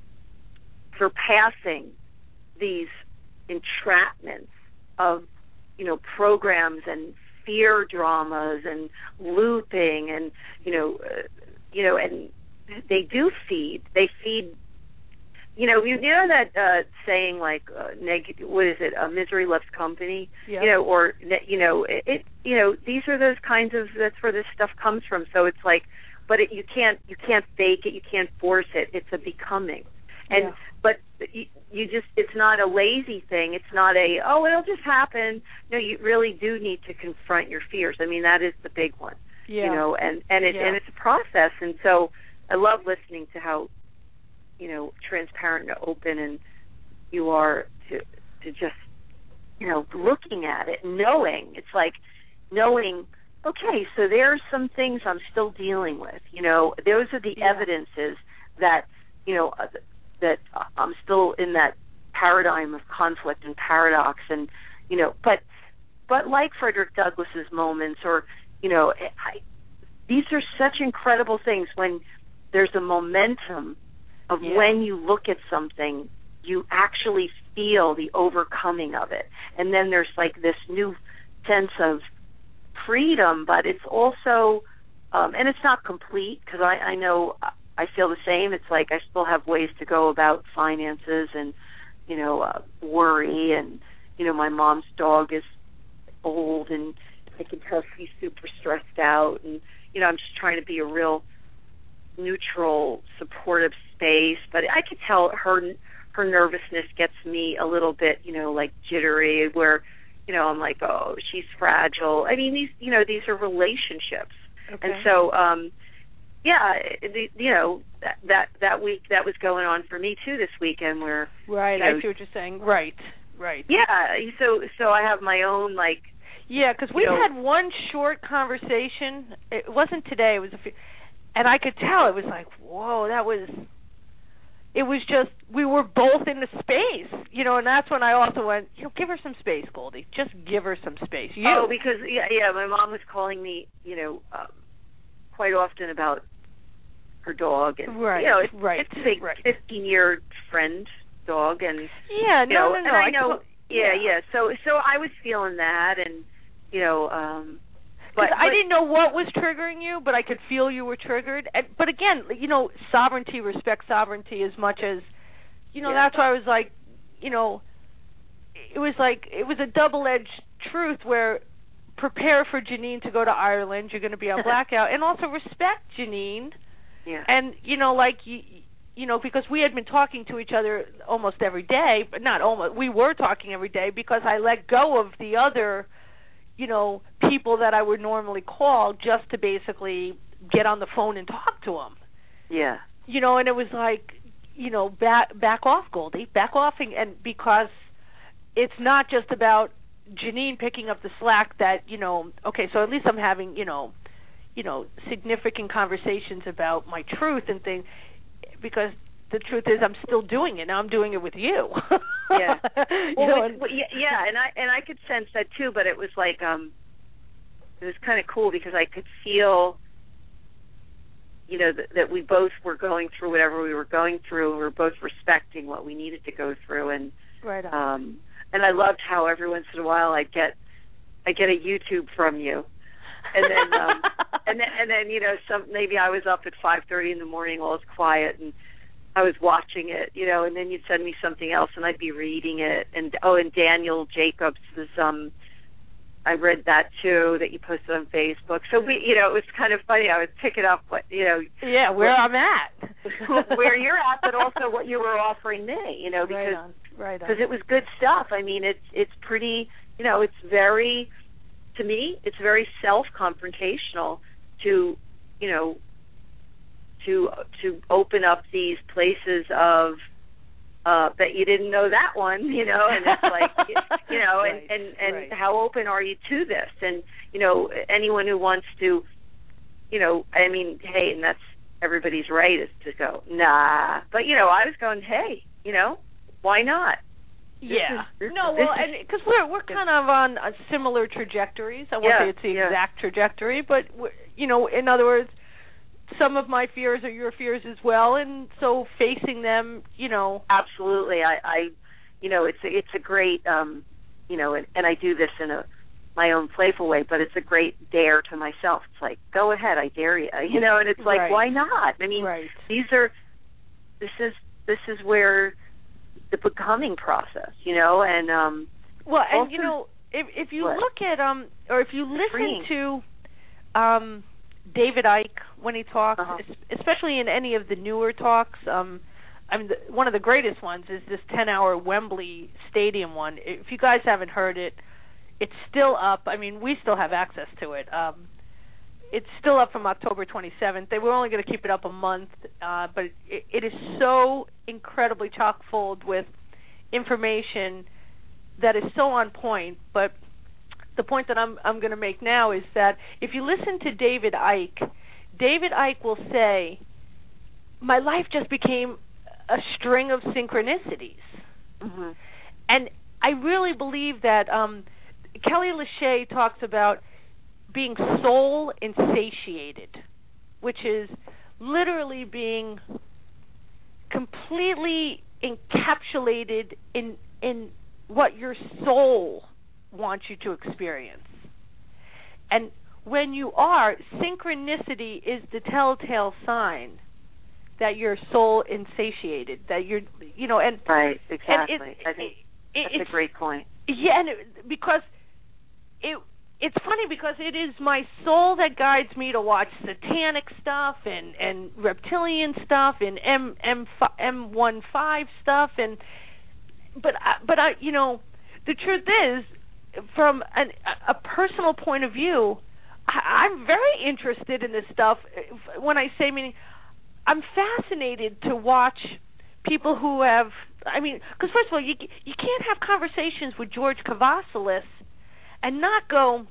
surpassing these entrapments of, you know, programs and fear dramas and looping and, you know, uh, you know, and they do feed. They feed. You know, you know that uh, saying like, uh, neg- what is it? Uh, misery loves company. Yeah. You know, or you know, it, it. You know, these are those kinds of. That's where this stuff comes from. So it's like, but it, you can't, you can't fake it. You can't force it. It's a becoming. And yeah. but you, you just, it's not a lazy thing. It's not a oh, it'll just happen. No, you really do need to confront your fears. I mean, that is the big one. Yeah. You know, and and it yeah. and it's a process. And so I love listening to how, you know, transparent and open and you are to to just, you know, looking at it, knowing. It's like knowing, okay, so there's some things I'm still dealing with. You know, those are the yeah. evidences that, you know, uh, that I'm still in that paradigm of conflict and paradox. And, you know, but but like Frederick Douglass's moments or, you know, I, these are such incredible things when there's a momentum of yeah. when you look at something, you actually feel the overcoming of it. And then there's like this new sense of freedom, but it's also, um, and it's not complete because I, I know I feel the same. It's like I still have ways to go about finances and, you know, uh, worry. And, you know, my mom's dog is old and I can tell she's super stressed out. And, you know, I'm just trying to be a real neutral, supportive space, but I could tell her her nervousness gets me a little bit, you know, like jittery, where, you know, I'm like, oh, she's fragile. I mean, these, you know, these are relationships, okay. and so, um, yeah, the, you know, that, that that week that was going on for me too this weekend, where right, you know, I see what you're saying, right, right, yeah, so so I have my own like, yeah, because we had one short conversation. It wasn't today; it was a few. And I could tell it was like, whoa, that was, it was just, we were both in the space, you know, and that's when I also went, you know, give her some space, Goldie. Just give her some space. You. Oh, because, yeah, yeah, my mom was calling me, you know, um, quite often about her dog. And, right, you know, it's, right, it's a big right. fifteen-year friend dog. And, yeah, no, you know, no, no. And I, I know, co- yeah, yeah, yeah. So, so I was feeling that and, you know, um, But, but I didn't know what was triggering you, but I could feel you were triggered. And, but again, you know, sovereignty, respect sovereignty as much as, you know, yeah. that's why I was like, you know, it was like, it was a double-edged truth where prepare for Janine to go to Ireland, you're going to be on blackout, and also respect Janine. Yeah. And, you know, like, you, you know, because we had been talking to each other almost every day, but not almost, we were talking every day because I let go of the other, you know, people that I would normally call just to basically get on the phone and talk to them. Yeah. You know, and it was like, you know, back back off, Goldie, back off, and, and because it's not just about Janine picking up the slack that, you know, okay, so at least I'm having, you know, you know, significant conversations about my truth and things, because the truth is I'm still doing it. Now I'm doing it with you. Yeah. you well, know, it, well, yeah, yeah, and I and I could sense that too, but it was like um it was kind of cool because I could feel, you know, that, that we both were going through whatever we were going through, and we were both respecting what we needed to go through, and right on. um and I loved how every once in a while I get I get a YouTube from you. And then, um, and then, and then, you know, some maybe I was up at five thirty in the morning while it was quiet, and I was watching it, you know. And then you'd send me something else, and I'd be reading it. And oh, and Daniel Jacobs was, um, I read that too, that you posted on Facebook. So we, you know, it was kind of funny. I would pick it up, what you know, yeah, where what, I'm at, where you're at, but also what you were offering me, you know, because right on, right on. Because it was good stuff. I mean, it's it's pretty, you know, it's very. To me, it's very self-confrontational to, you know, to to open up these places of uh, that you didn't know that one, you know, and it's like, you know, right, and and, and right. how open are you to this? And you know, anyone who wants to, you know, I mean, hey, and that's everybody's right is to go, nah, but you know, I was going, hey, you know, why not? Yeah. This is, this, no, this well, is, and because we're we're kind of on uh, similar trajectories. I won't yeah, say it's the yeah. exact trajectory, but we're, you know, in other words, some of my fears are your fears as well, and so facing them, you know, absolutely. I, I you know, it's a, it's a great, um, you know, and, and I do this in a my own playful way, but it's a great dare to myself. It's like, go ahead, I dare you, you know, and it's like, right. why not? I mean, right. these are, this is this is where. The becoming process, you know, and um well, and also, you know, if if you what? look at um, or if you listen Freeing. to um, David Icke when he talks, uh-huh. especially in any of the newer talks, um, I mean, the, one of the greatest ones is this ten-hour Wembley Stadium one. If you guys haven't heard it, it's still up. I mean, we still have access to it. Um, it's still up from October twenty-seventh. They were only going to keep it up a month, uh, but it, it is so incredibly chock full with information that is so on point. But the point that I'm I'm going to make now is that if you listen to David Icke, David Icke will say, "My life just became a string of synchronicities," mm-hmm. and I really believe that um, Kelly Lachey talks about being soul insatiated, which is literally being completely encapsulated in in what your soul wants you to experience. And when you are, synchronicity is the telltale sign that you're soul insatiated, that you're, you know, and right, exactly. And it, I think it, that's a great point. Yeah, and it, because it. It's funny because it is my soul that guides me to watch satanic stuff and, and reptilian stuff and M M M one five stuff and but I, but I you know the truth is from an, a personal point of view I, I'm very interested in this stuff. When I say meaning, I'm fascinated to watch people who have. I mean, because first of all, you you can't have conversations with George Kavassilis and not go,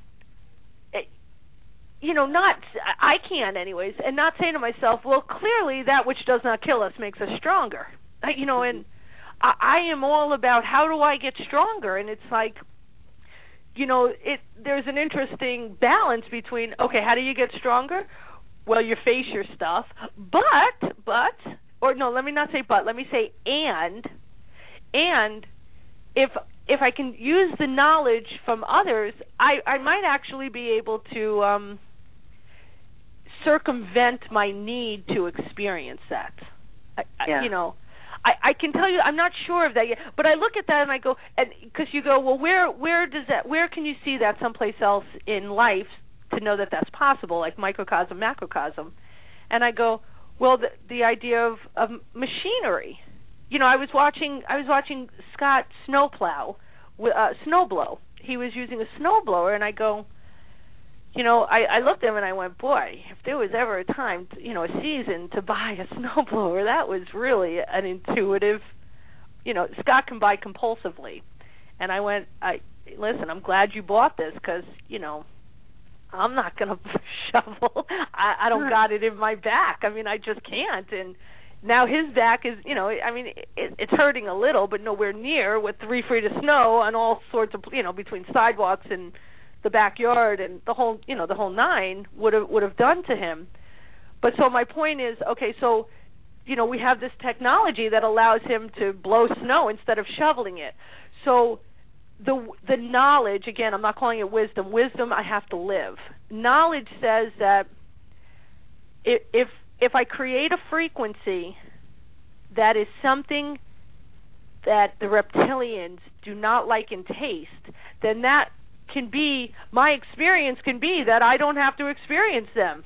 you know, not, I can anyways, and not say to myself, well, clearly that which does not kill us makes us stronger. You know, and I, I am all about how do I get stronger, and it's like, you know, it there's an interesting balance between, okay, how do you get stronger? Well, you face your stuff, but, but, or no, let me not say but, let me say and, and if if I can use the knowledge from others, I, I might actually be able to um, circumvent my need to experience that. I, yeah. I, you know, I, I can tell you, I'm not sure of that yet, but I look at that and I go, and because you go, well, where where does that, where can you see that someplace else in life to know that that's possible, like microcosm, macrocosm? And I go, well, the, the idea of, of machinery. You know, I was watching I was watching Scott snowplow, uh, snowblow. He was using a snowblower, and I go, you know, I, I looked at him and I went, boy, if there was ever a time, to, you know, a season to buy a snowblower, that was really an intuitive, you know, Scott can buy compulsively. And I went, I listen, I'm glad you bought this because, you know, I'm not going to shovel. I, I don't got it in my back. I mean, I just can't. And now his back is, you know, I mean, it, it's hurting a little, but nowhere near with three feet of snow and all sorts of, you know, between sidewalks and the backyard and the whole, you know, the whole nine would have would have done to him. But so my point is, okay, so, you know, we have this technology that allows him to blow snow instead of shoveling it. So the the knowledge, again, I'm not calling it wisdom. Wisdom, I have to live. Knowledge says that if if, if I create a frequency that is something that the reptilians do not like in taste, then that can be, my experience can be that I don't have to experience them.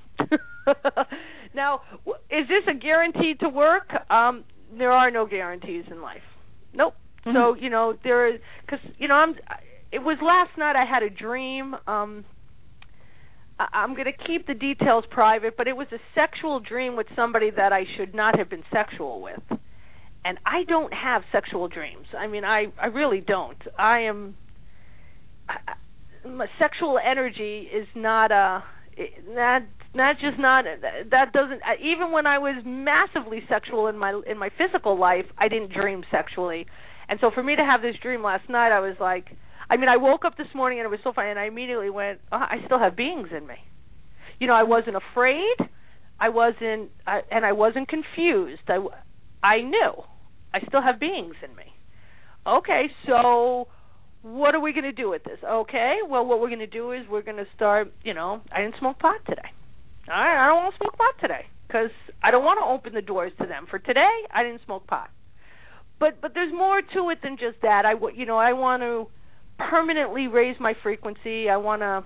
Now, is this a guarantee to work? Um, there are no guarantees in life. Nope. Mm-hmm. So, you know, there is, because, you know, I'm, it was last night I had a dream. Um, I, I'm going to keep the details private, but it was a sexual dream with somebody that I should not have been sexual with. And I don't have sexual dreams. I mean, I, I really don't. I am, I, my sexual energy is not a, not, not just not, that doesn't, even when I was massively sexual in my in my physical life, I didn't dream sexually. And so for me to have this dream last night, I was like, I mean, I woke up this morning and it was so funny, and I immediately went, oh, I still have beings in me. You know, I wasn't afraid, I wasn't, I, and I wasn't confused. I, I knew. I still have beings in me. Okay, so what are we going to do with this? Okay, well, what we're going to do is we're going to start, you know, I didn't smoke pot today. All right, I don't want to smoke pot today because I don't want to open the doors to them. For today, I didn't smoke pot. But but there's more to it than just that. I, you know, I want to permanently raise my frequency. I want to,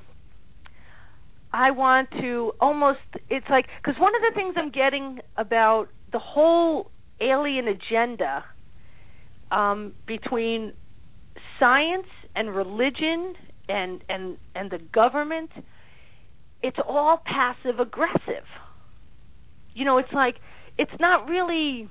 I want to almost, it's like, because one of the things I'm getting about the whole alien agenda um, between science and religion and, and and the government, it's all passive aggressive. You know, it's like, it's not really,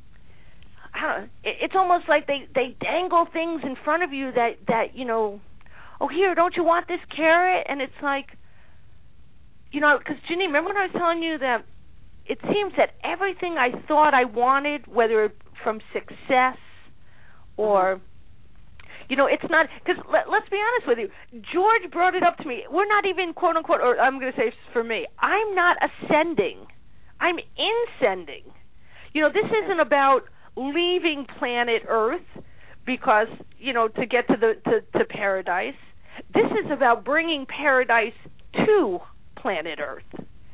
I don't know, it's almost like they, they dangle things in front of you that, that, you know, oh, here, don't you want this carrot? And it's like, you know, because, Janine, remember when I was telling you that it seems that everything I thought I wanted, whether from success or, you know, it's not, because let, let's be honest with you, George brought it up to me. We're not even, quote unquote, or I'm going to say for me, I'm not ascending. I'm inscending. You know, this isn't about leaving planet Earth because, you know, to get to the to, to paradise. This is about bringing paradise to planet Earth.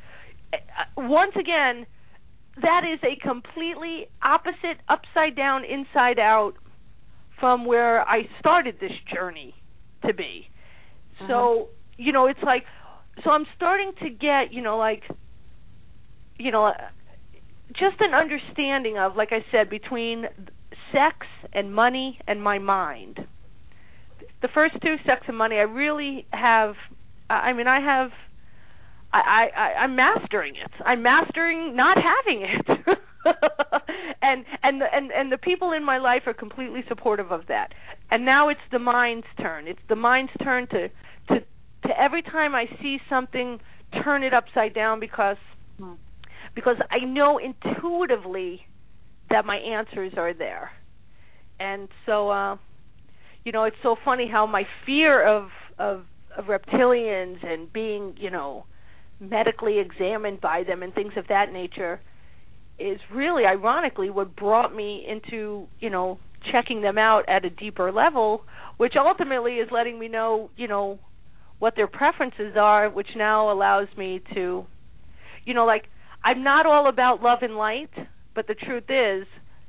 Once again, that is a completely opposite, upside down, inside out from where I started this journey to be. Uh-huh. So, you know, it's like, so I'm starting to get, you know, like, you know, just an understanding of, like I said, between sex and money and my mind. The first two, sex and money, I really have, I mean, I have, I, I, I'm mastering it. I'm mastering not having it. and and the, and and the people in my life are completely supportive of that. And now it's the mind's turn. It's the mind's turn to to to every time I see something, turn it upside down because because I know intuitively that my answers are there. And so, uh, you know, it's so funny how my fear of of, of reptilians and being, you know, medically examined by them and things of that nature is really, ironically, what brought me into, you know, checking them out at a deeper level, which ultimately is letting me know, you know, what their preferences are, which now allows me to, you know, like, I'm not all about love and light, but the truth is,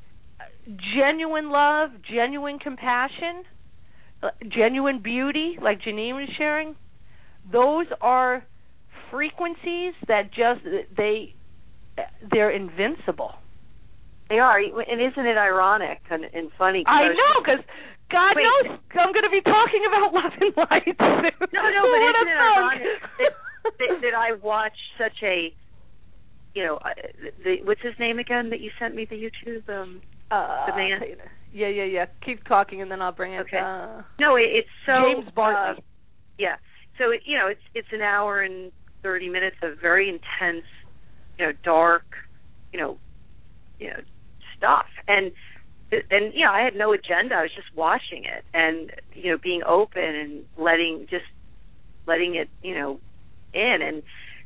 genuine love, genuine compassion, genuine beauty, like Janine was sharing, those are frequencies that just, they they're invincible. They are, and isn't it ironic and, and funny? I know, because God Wait, knows I'm going to be talking about Love and Light soon. No, no, but isn't it ironic that, that, that I watched such a, you know, the, what's his name again that you sent me the YouTube? Um, uh, the man. Yeah, yeah, yeah. Keep talking, and then I'll bring it. Okay. Uh, no, it, it's so. James Bartley. Uh, yeah. So it, you know, it's it's an hour and thirty minutes of very intense, you know, dark, you know, you know, stuff, and and you know, I had no agenda. I was just watching it, and you know, being open and letting just letting it, you know, in, and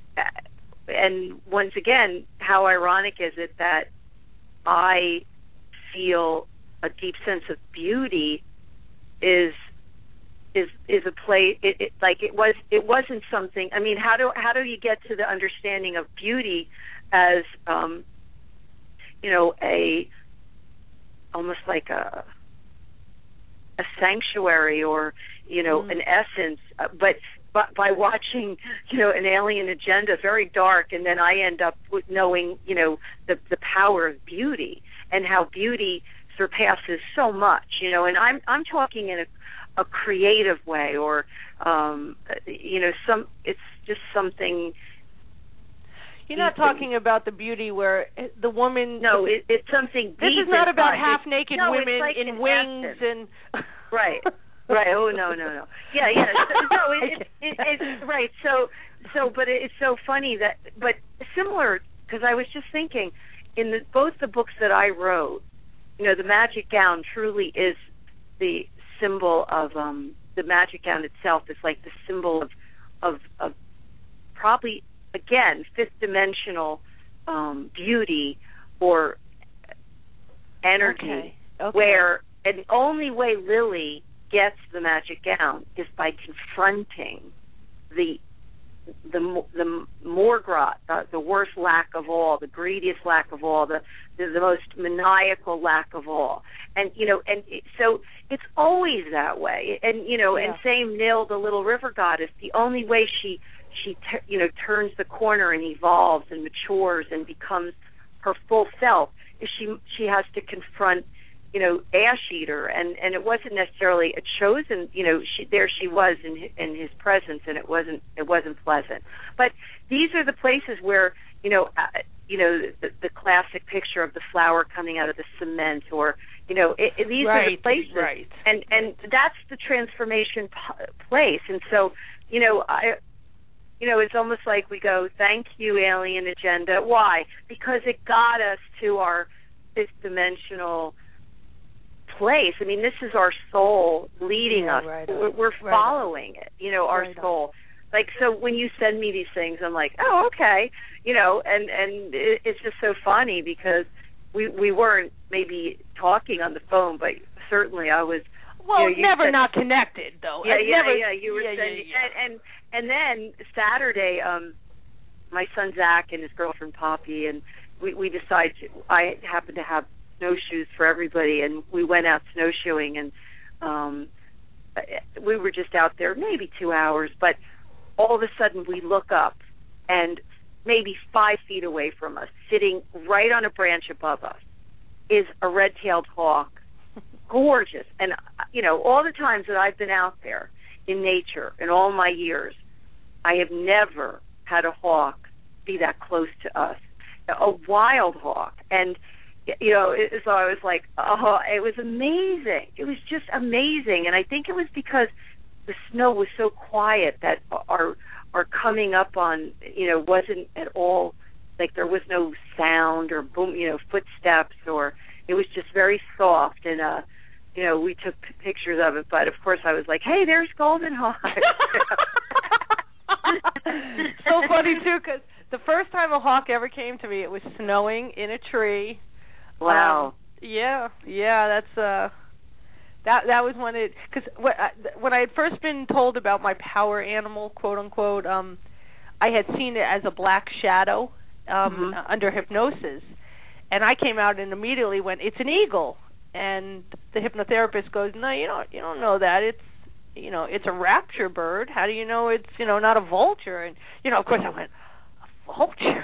and once again, how ironic is it that I feel a deep sense of beauty is is is a play it, it like it was it wasn't something. I mean, how do how do you get to the understanding of beauty as um you know a almost like a a sanctuary or you know mm. an essence, uh, but but by watching you know an Alien Agenda, very dark, and then I end up with knowing you know the the power of beauty and how beauty surpasses so much, you know, and I'm I'm talking in a, a creative way, or um, you know, some it's just something. You're not talking about the beauty where the woman. No, it, it's something. This is not about half-naked no, women like in wings and. Right, right. Oh no, no, no. Yeah, yeah. So, no, it, it, it, it's right. So, so, but it's so funny that, but similar because I was just thinking, in the, both the books that I wrote. You know, the magic gown truly is the symbol of um, the magic gown itself is like the symbol of of, of probably again fifth dimensional um, beauty or energy, okay. Okay. where and the only way Lily gets the magic gown is by confronting the the the Morgott, uh, the worst lack of all, the greediest lack of all, the, the the most maniacal lack of all, and you know, and it, so it's always that way, and you know, yeah. and same Nil, the little river goddess, the only way she she ter- you know turns the corner and evolves and matures and becomes her full self is she she has to confront. You know, Ash Eater, and, and it wasn't necessarily a chosen. You know, she, there she was in his, in his presence, and it wasn't it wasn't pleasant. But these are the places where you know, uh, you know, the, the classic picture of the flower coming out of the cement, or you know, it, it, these right, are the places, right. and and that's the transformation p- place. And so, you know, I. You know, it's almost like we go, thank you, Alien Agenda. Why? Because it got us to our fifth dimensional place. I mean, this is our soul leading yeah, us. Right we're we're right following on. it, you know, our right soul. On. Like, so when you send me these things, I'm like, oh, okay. You know, and, and it, it's just so funny because we we weren't maybe talking on the phone, but certainly I was. Well, you know, you never said, not connected, though. Yeah, I yeah, never, yeah. You were yeah, sending, yeah, yeah. And, and, and then Saturday, um, my son Zach and his girlfriend Poppy, and we, we decided, to, I happened to have snowshoes for everybody, and we went out snowshoeing, and um we were just out there maybe two hours, but all of a sudden we look up, and maybe five feet away from us, sitting right on a branch above us, is a red-tailed hawk, gorgeous. And you know, all the times that I've been out there in nature in all my years, I have never had a hawk be that close to us, a wild hawk. And you know, it, so I was like, oh, it was amazing. It was just amazing. And I think it was because the snow was so quiet that our our coming up on, you know, wasn't at all, like there was no sound or boom, you know, footsteps, or it was just very soft. And, uh, you know, we took p- pictures of it. But, of course, I was like, hey, there's Golden Hawk. So funny, too, because the first time a hawk ever came to me, it was snowing in a tree. Wow. Um, yeah, yeah, that's uh, that that was when it because when I, when I had first been told about my power animal, quote unquote, um, I had seen it as a black shadow um, mm-hmm. under hypnosis, and I came out and immediately went, it's an eagle, and the hypnotherapist goes, no, you don't you don't know that, it's you know it's a rapture bird. How do you know it's you know not a vulture? And you know, of course, I went, a vulture.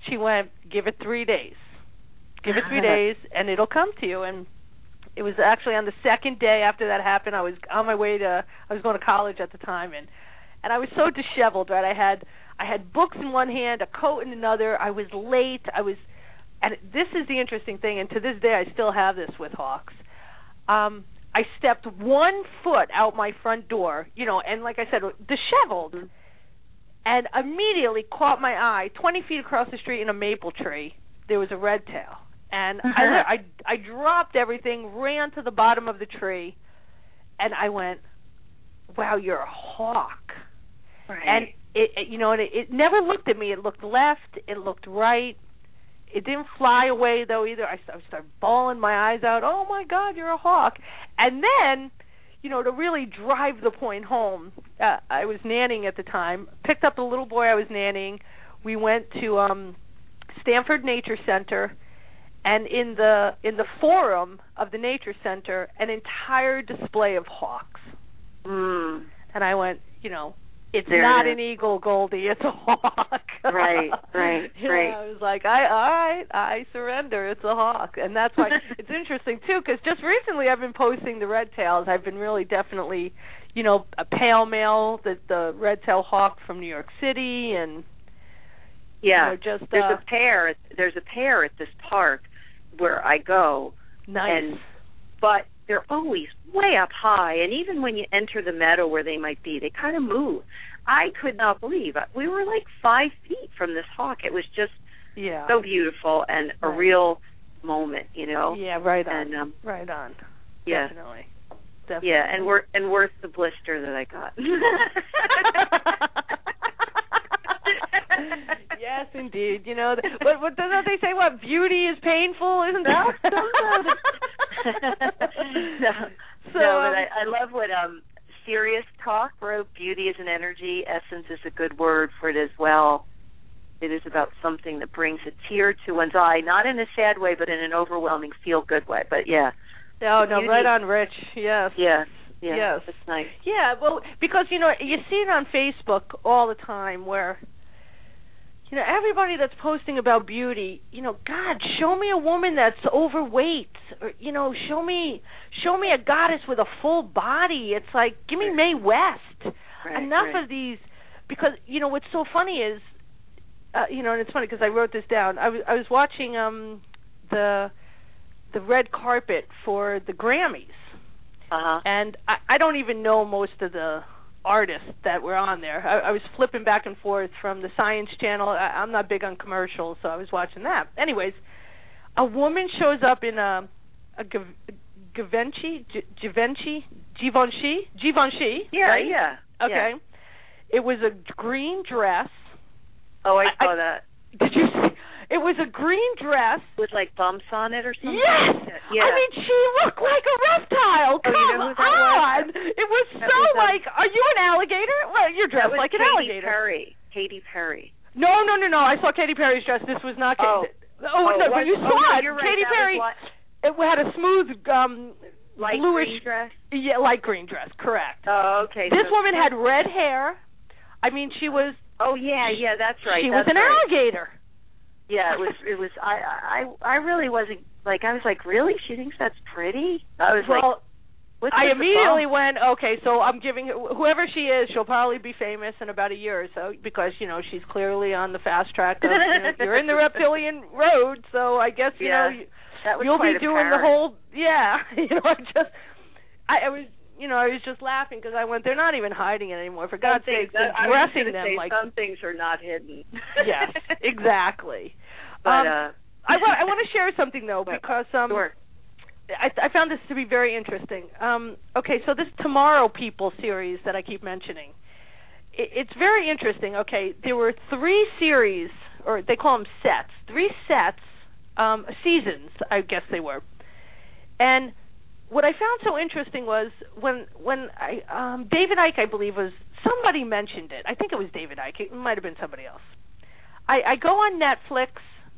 she went, give it three days. Give it three days, and it'll come to you. And it was actually on the second day after that happened. I was on my way to, I was going to college at the time, and and I was so disheveled, right? I had I had books in one hand, a coat in another. I was late. I was, and this is the interesting thing, and to this day I still have this with Hawks. Um, I stepped one foot out my front door, you know, and like I said, disheveled, and immediately caught my eye. Twenty feet across the street in a maple tree, there was a red tail. And I, I, I dropped everything, ran to the bottom of the tree, and I went, wow, you're a hawk. Right. And, it, it, you know, and it, it never looked at me. It looked left. It looked right. It didn't fly away, though, either. I, I started bawling my eyes out. Oh, my God, you're a hawk. And then, you know, to really drive the point home, uh, I was nannying at the time, picked up the little boy I was nannying. We went to um, Stanford Nature Center. And in the in the forum of the Nature Center, an entire display of hawks. Mm. And I went, you know, it's there not it an eagle, Goldie, it's a hawk. Right, right, you right. know, I was like, I, all right, I surrender, it's a hawk. And that's why it's interesting, too, because just recently I've been posting the red tails. I've been really definitely, you know, a pale male, the, the red-tailed hawk from New York City, and, yeah, you know, just... There's uh, a pair, there's a pair at this park where I go. Nice. And, but they're always way up high, and even when you enter the meadow where they might be, they kind of move. I could not believe it. We were like five feet from this hawk. It was just yeah. so beautiful and a right. real moment, you know. Yeah, right on. And, um, right on. Yeah. Definitely. Definitely. Yeah, and worth and worth the blister that I got. Yes, indeed. You know, what, what doesn't they say? What beauty is painful, isn't that? no, so, no, um, but I, I love what um, Serious Talk wrote. Beauty is an energy. Essence is a good word for it as well. It is about something that brings a tear to one's eye, not in a sad way, but in an overwhelming, feel-good way. But yeah. Oh no, beauty, right on, Rich. Yes. Yes. Yeah, yes. That's nice. Yeah, well, because you know you see it on Facebook all the time where. You know, everybody that's posting about beauty, you know, God, show me a woman that's overweight, or you know, show me, show me a goddess with a full body. It's like, give me Mae West. Right, Enough right. of these, because you know what's so funny is, uh, you know, and it's funny because I wrote this down. I was I was watching um the the red carpet for the Grammys, uh-huh. and I, I don't even know most of the artists that were on there. I, I was flipping back and forth from the Science Channel. I, I'm not big on commercials, so I was watching that. Anyways, a woman shows up in a a Givenchy, Givenchy, Givenchy, Givenchy. Yeah, right? yeah. Okay. Yeah. It was a green dress. Oh, I saw I, that. Did you see? It was a green dress with like bumps on it or something. Yes. Yeah. I mean, she looked like a reptile. Oh, Come you know who that on. was? It was That so was, um, like, are you an alligator? Well, you're dressed that was like an Katy alligator. Perry. Katy Perry. No, no, no, no. I saw Katy Perry's dress. This was not. Oh. Katy. Oh, oh no, what? but you oh, saw no, it. You're right. Katy that Perry. Was it had a smooth, um, light bluish green dress. Yeah, light green dress. Correct. Oh, okay. This so, woman had red hair. I mean, she was. Oh yeah, yeah, that's right. She that's was an right. alligator. Yeah, it was. It was. I. I. I really wasn't like. I was like, really? She thinks that's pretty. I was well, like, what's I with the immediately bump? went, okay, so I'm giving whoever she is, she'll probably be famous in about a year or so because you know she's clearly on the fast track. Of, you know, you're in the reptilian road, so I guess you yeah, know you, that was you'll quite be doing apparent. the whole. Yeah, you know, I just, I, I was. You know, I was just laughing because I went, they're not even hiding it anymore. For God's sake, they're I dressing was them say like... some things are not hidden. Yes, exactly. But, um, uh, I, wa- I want to share something, though, because um, sure. I, I found this to be very interesting. Um, okay, so this Tomorrow People series that I keep mentioning, it, it's very interesting. Okay, there were three series, or they call them sets, three sets, um, seasons, I guess they were. And... what I found so interesting was when when I um, David Icke, I believe, was somebody mentioned it. I think it was David Icke. It might have been somebody else. I, I go on Netflix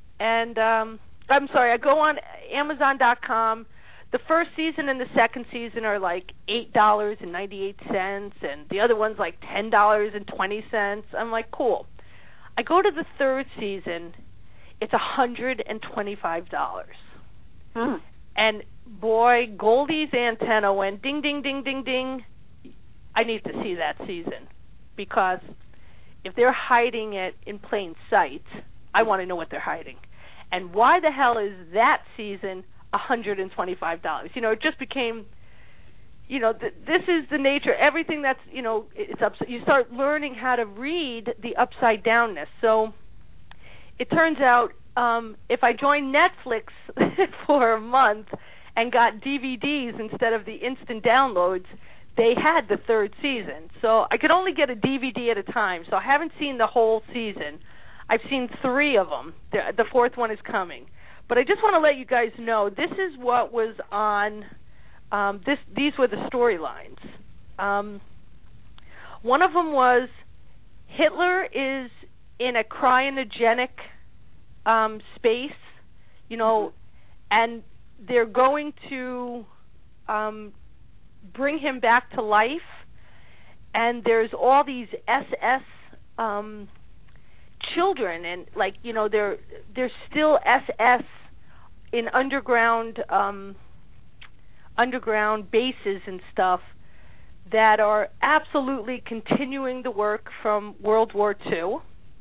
and um, I'm sorry, I go on Amazon dot com. The first season and the second season are like eight dollars and ninety eight cents, and the other one's like ten dollars and twenty cents. I'm like, cool. I go to the third season, it's one hundred twenty-five dollars. Hmm. And boy, Goldie's antenna went ding, ding, ding, ding, ding. I need to see that season, because if they're hiding it in plain sight, I want to know what they're hiding. And why the hell is that season one hundred twenty-five dollars? You know, it just became, you know, th- this is the nature. Everything that's, you know, it's up. You start learning how to read the upside downness. So it turns out um, if I joined Netflix for a month and got D V Ds instead of the instant downloads, they had the third season. So I could only get a D V D at a time. So I haven't seen the whole season. I've seen three of them. The, the fourth one is coming. But I just want to let you guys know, this is what was on, um, this. These were the storylines. Um, one of them was Hitler is in a cryogenic um, space, you know, and they're going to um, bring him back to life, and there's all these S S um, children, and like, you know, they're they're still S S in underground um, underground bases and stuff that are absolutely continuing the work from World War Two.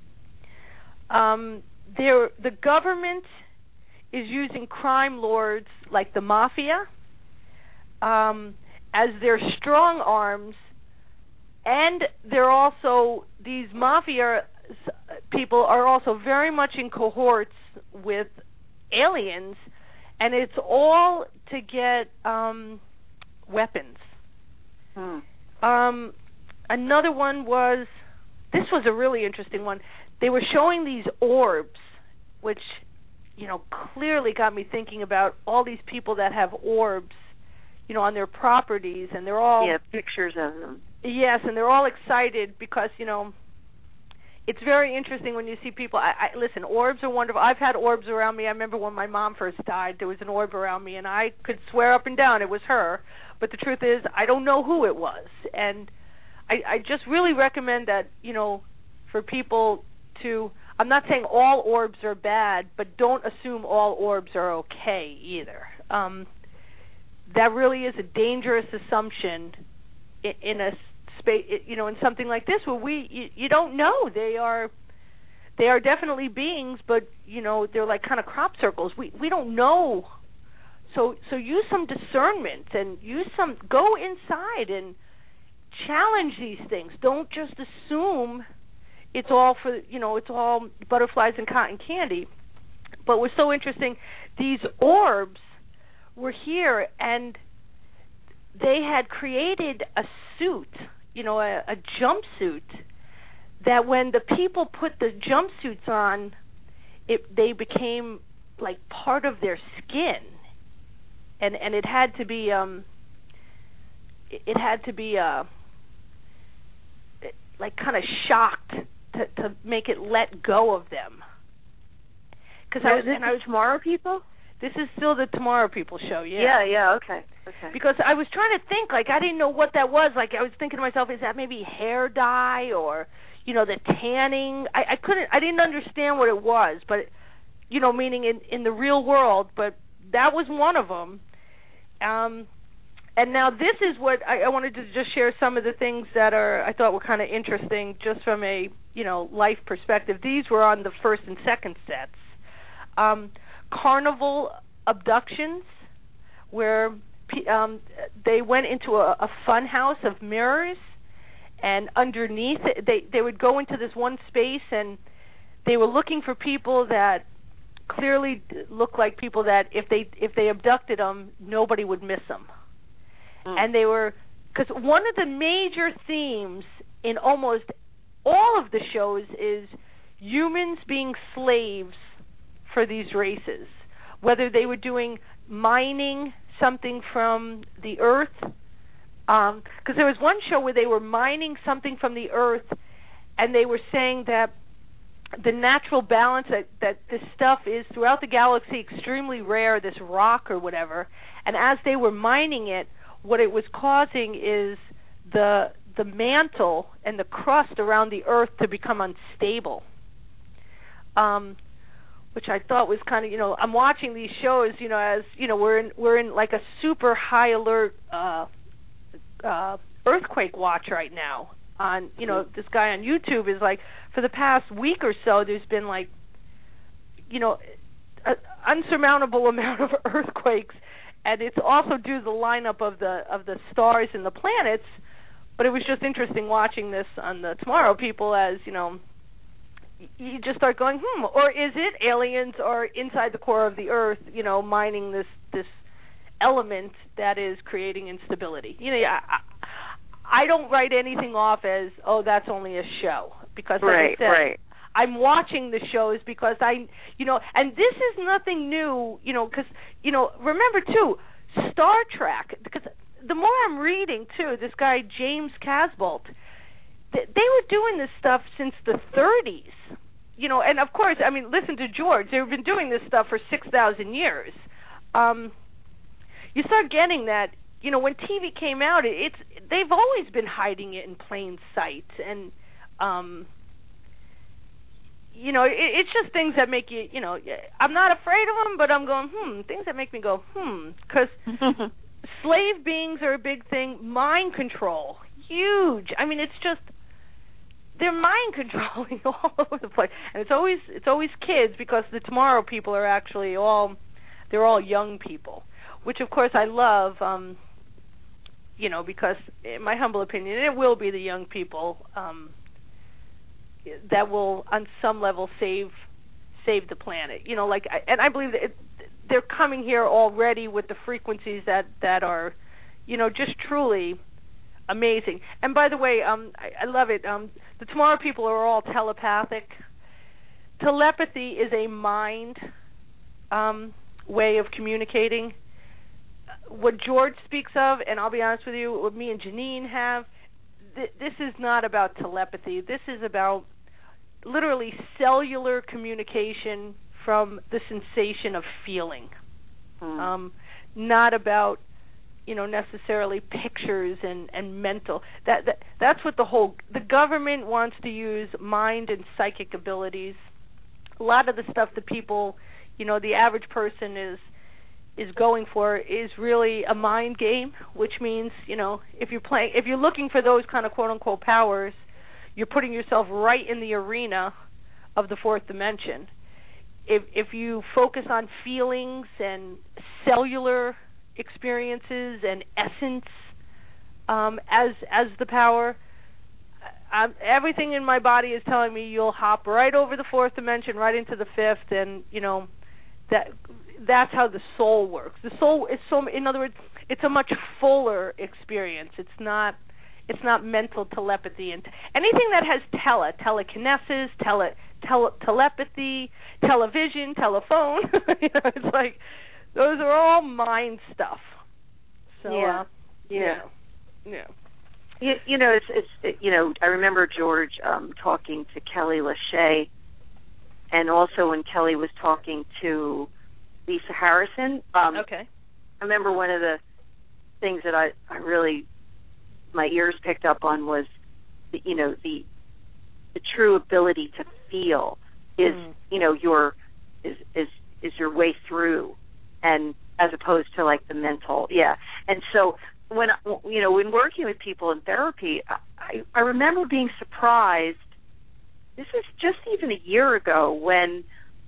Um, they're, the government is using crime lords like the mafia um, as their strong arms, and they're also, these mafia people are also very much in cohorts with aliens, and it's all to get um, weapons. Hmm. Um, another one was, this was a really interesting one. They were showing these orbs, which, you know, clearly got me thinking about all these people that have orbs, you know, on their properties, and they're all... Yeah, pictures of them. Yes, and they're all excited because, you know, it's very interesting when you see people... I, I listen, orbs are wonderful. I've had orbs around me. I remember when my mom first died, there was an orb around me, and I could swear up and down it was her. But the truth is, I don't know who it was. And I, I just really recommend that, you know, for people to... I'm not saying all orbs are bad, but don't assume all orbs are okay either. Um, that really is a dangerous assumption in, in a space, you know, in something like this where we you, you don't know. They are they are definitely beings, but you know they're like kind of crop circles. We we don't know. So so use some discernment and use some go inside and challenge these things. Don't just assume it's all for, you know, it's all butterflies and cotton candy. But what's so interesting, these orbs were here, and they had created a suit, you know, a, a jumpsuit, that when the people put the jumpsuits on, it they became like part of their skin, and and it had to be um, it, it had to be uh, like kind of shocked to to make it let go of them. Because I was, this and I was Tomorrow People. This is still the Tomorrow People show, yeah. Yeah, yeah, okay, okay. Because I was trying to think, like, I didn't know what that was. Like, I was thinking to myself, is that maybe hair dye or, you know, the tanning? I, I couldn't, I didn't understand what it was, but, you know, meaning in, in the real world, but that was one of them. Um, and now this is what, I, I wanted to just share some of the things that are, I thought were kind of interesting just from a, you know, life perspective. These were on the first and second sets. Um, carnival abductions, where um, they went into a, a fun house of mirrors, and underneath it, they they would go into this one space, and they were looking for people that clearly looked like people that if they if they abducted them, nobody would miss them. Mm. And they were, because one of the major themes in almost all of the shows is humans being slaves for these races, whether they were doing mining something from the earth, because um, there was one show where they were mining something from the earth, and they were saying that the natural balance that, that this stuff is throughout the galaxy extremely rare, this rock or whatever, and as they were mining it, what it was causing is the the mantle and the crust around the earth to become unstable. Um, which I thought was kind of, you know, I'm watching these shows, you know, as, you know, we're in we're in like a super high alert uh, uh, earthquake watch right now. On, you know, this guy on YouTube is like, for the past week or so, there's been like, you know, an unsurmountable amount of earthquakes, and it's also due to the lineup of the of the stars and the planets. But it was just interesting watching this on the Tomorrow People, as, you know, you just start going, hmm, or is it aliens or inside the core of the Earth, you know, mining this this element that is creating instability? You know, I, I don't write anything off as, oh, that's only a show, because like right, I said, right. I'm watching the shows because I, you know, and this is nothing new, you know, because, you know, remember too, Star Trek, because the more I'm reading too, this guy James Casbolt, they were doing this stuff since the thirties, you know, and of course, I mean, listen to George. They've been doing this stuff for six thousand years. Um, you start getting that, you know, when T V came out, it's they've always been hiding it in plain sight, and um, you know, it, it's just things that make you, you know, I'm not afraid of them, but I'm going, hmm, things that make me go, hmm, because slave beings are a big thing. Mind control, huge. I mean, it's just, they're mind controlling all over the place, and it's always it's always kids, because the Tomorrow People are actually all they're all young people, which of course I love. Um, you know, because in my humble opinion, it will be the young people um, that will, on some level, save save the planet. You know, like, and I believe that it, they're coming here already with the frequencies that that are, you know, just truly amazing. And by the way, um, I, I love it. Um, the Tomorrow People are all telepathic. Telepathy is a mind um, way of communicating. What George speaks of, and I'll be honest with you, what me and Janine have, th- this is not about telepathy. This is about literally cellular communication from the sensation of feeling. Mm. Um, not about, you know, necessarily pictures and, and mental. That, that that's what the whole the government wants to use mind and psychic abilities. A lot of the stuff that people, you know, the average person is is going for is really a mind game, which means, you know, if you're playing, if you're looking for those kind of quote unquote powers, you're putting yourself right in the arena of the fourth dimension. If if you focus on feelings and cellular experiences and essence um, as as the power, I'm, everything in my body is telling me you'll hop right over the fourth dimension, right into the fifth, and you know that that's how the soul works. The soul is so. In other words, it's a much fuller experience. It's not. It's not mental telepathy, and anything that has tele, telekinesis, tele, tele telepathy, television, telephone. You know, it's like those are all mind stuff. So yeah, uh, yeah, yeah. yeah. You, you know, it's it's it, you know, I remember George um, talking to Kelly Lachey, and also when Kelly was talking to Lisa Harrison. Um, okay. I remember one of the things that I, I really my ears picked up on was, the, you know, the the true ability to feel is, mm. you know, your is is is your way through, and as opposed to like the mental, yeah. And so when you know when working with people in therapy, I, I remember being surprised. This was just even a year ago when,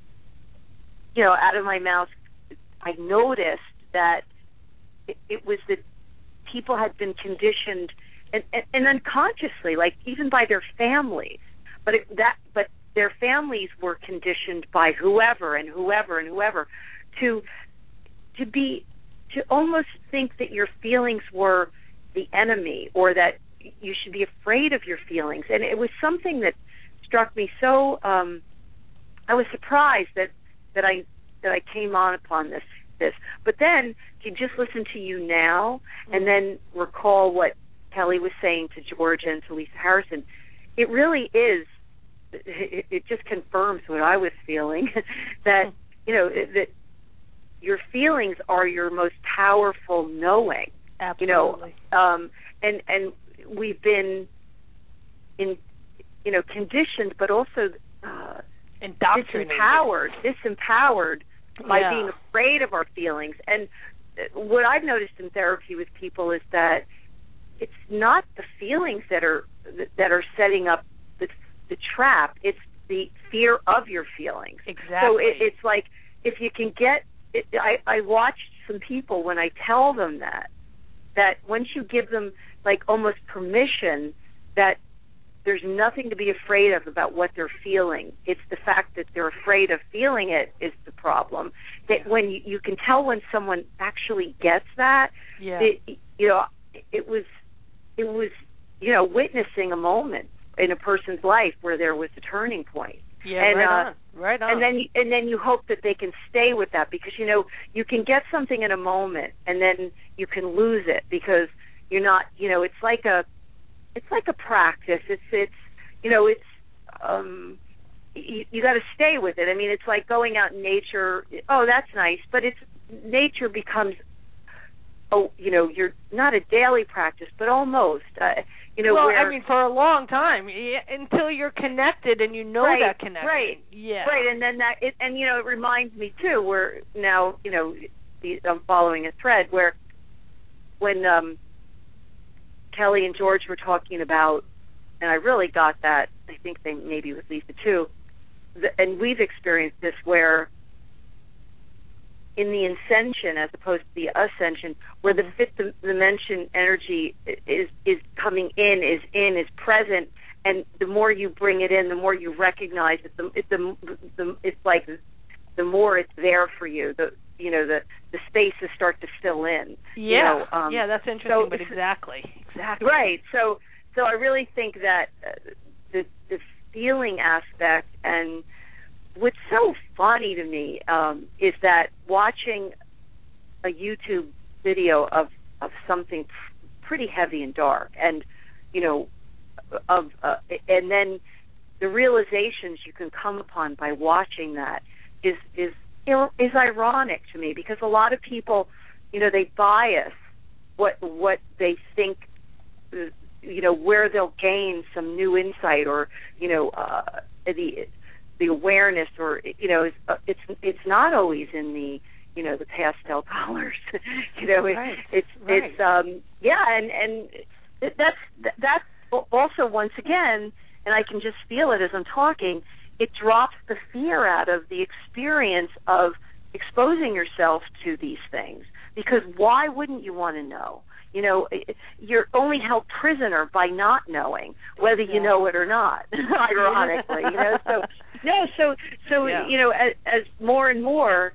you know, out of my mouth, I noticed that it, it was that people had been conditioned, and, and, and unconsciously, like even by their families, but it, that, but their families were conditioned by whoever and whoever and whoever to to be to almost think that your feelings were the enemy, or that you should be afraid of your feelings, and it was something that struck me so. Um, I was surprised that that I that I came on upon this. This, but then to just listen to you now and then recall what Kelly was saying to George and to Lisa Harrison, it really is. It, it just confirms what I was feeling. That you know that your feelings are your most powerful knowing. Absolutely. You know, um, and and we've been in, you know, conditioned, but also uh, Indoctrinated. disempowered, disempowered by yeah. being afraid of our feelings. And what I've noticed in therapy with people is that it's not the feelings that are that are setting up the, the trap. It's the fear of your feelings. Exactly. So it, it's like if you can get. It, I, I watched some people when I tell them that that once you give them like almost permission that there's nothing to be afraid of about what they're feeling. It's the fact that they're afraid of feeling it is the problem. That yeah. when you, you can tell when someone actually gets that, yeah. it, you know, it was, it was, you know, witnessing a moment in a person's life where there was a turning point. Yeah, and, right uh, on, right on. And then, and then you hope that they can stay with that because you know you can get something in a moment and then you can lose it because you're not, you know, it's like a. It's like a practice. It's it's you know it's um you, you got to stay with it. I mean, it's like going out in nature. Oh, that's nice, but it's nature becomes oh you know you're not a daily practice, but almost. Uh, you know, well, where, I mean, for a long time yeah, until you're connected and you know right, that connection. Right. Yeah. Right, and then that it, and you know it reminds me too. Where now you know the, I'm following a thread where when um. Kelly and George were talking about, and I really got that, I think they maybe with Lisa too, the, and we've experienced this where in the ascension as opposed to the ascension, where the fifth dimension energy is is coming in, is in, is present, and the more you bring it in, the more you recognize it, the, it, the, the, it's like the more it's there for you, the you know, the, the spaces start to fill in. Yeah, you know, um, yeah, that's interesting, so but exactly, exactly. Right, so so I really think that uh, the, the feeling aspect, and what's so funny to me um, is that watching a YouTube video of, of something pretty heavy and dark, and, you know, of uh, and then the realizations you can come upon by watching that is is is ironic to me because a lot of people, you know, they bias what what they think, you know, where they'll gain some new insight or, you know, uh, the the awareness or, you know, it's it's not always in the, you know, the pastel colors, you know, it, right. it's right. it's um yeah, and and that's that's also once again, and I can just feel it as I'm talking. It drops the fear out of the experience of exposing yourself to these things. Because why wouldn't you want to know? You know, you're only held prisoner by not knowing, whether you know it or not, ironically. You know, so no, so so yeah. you know, as, as more and more,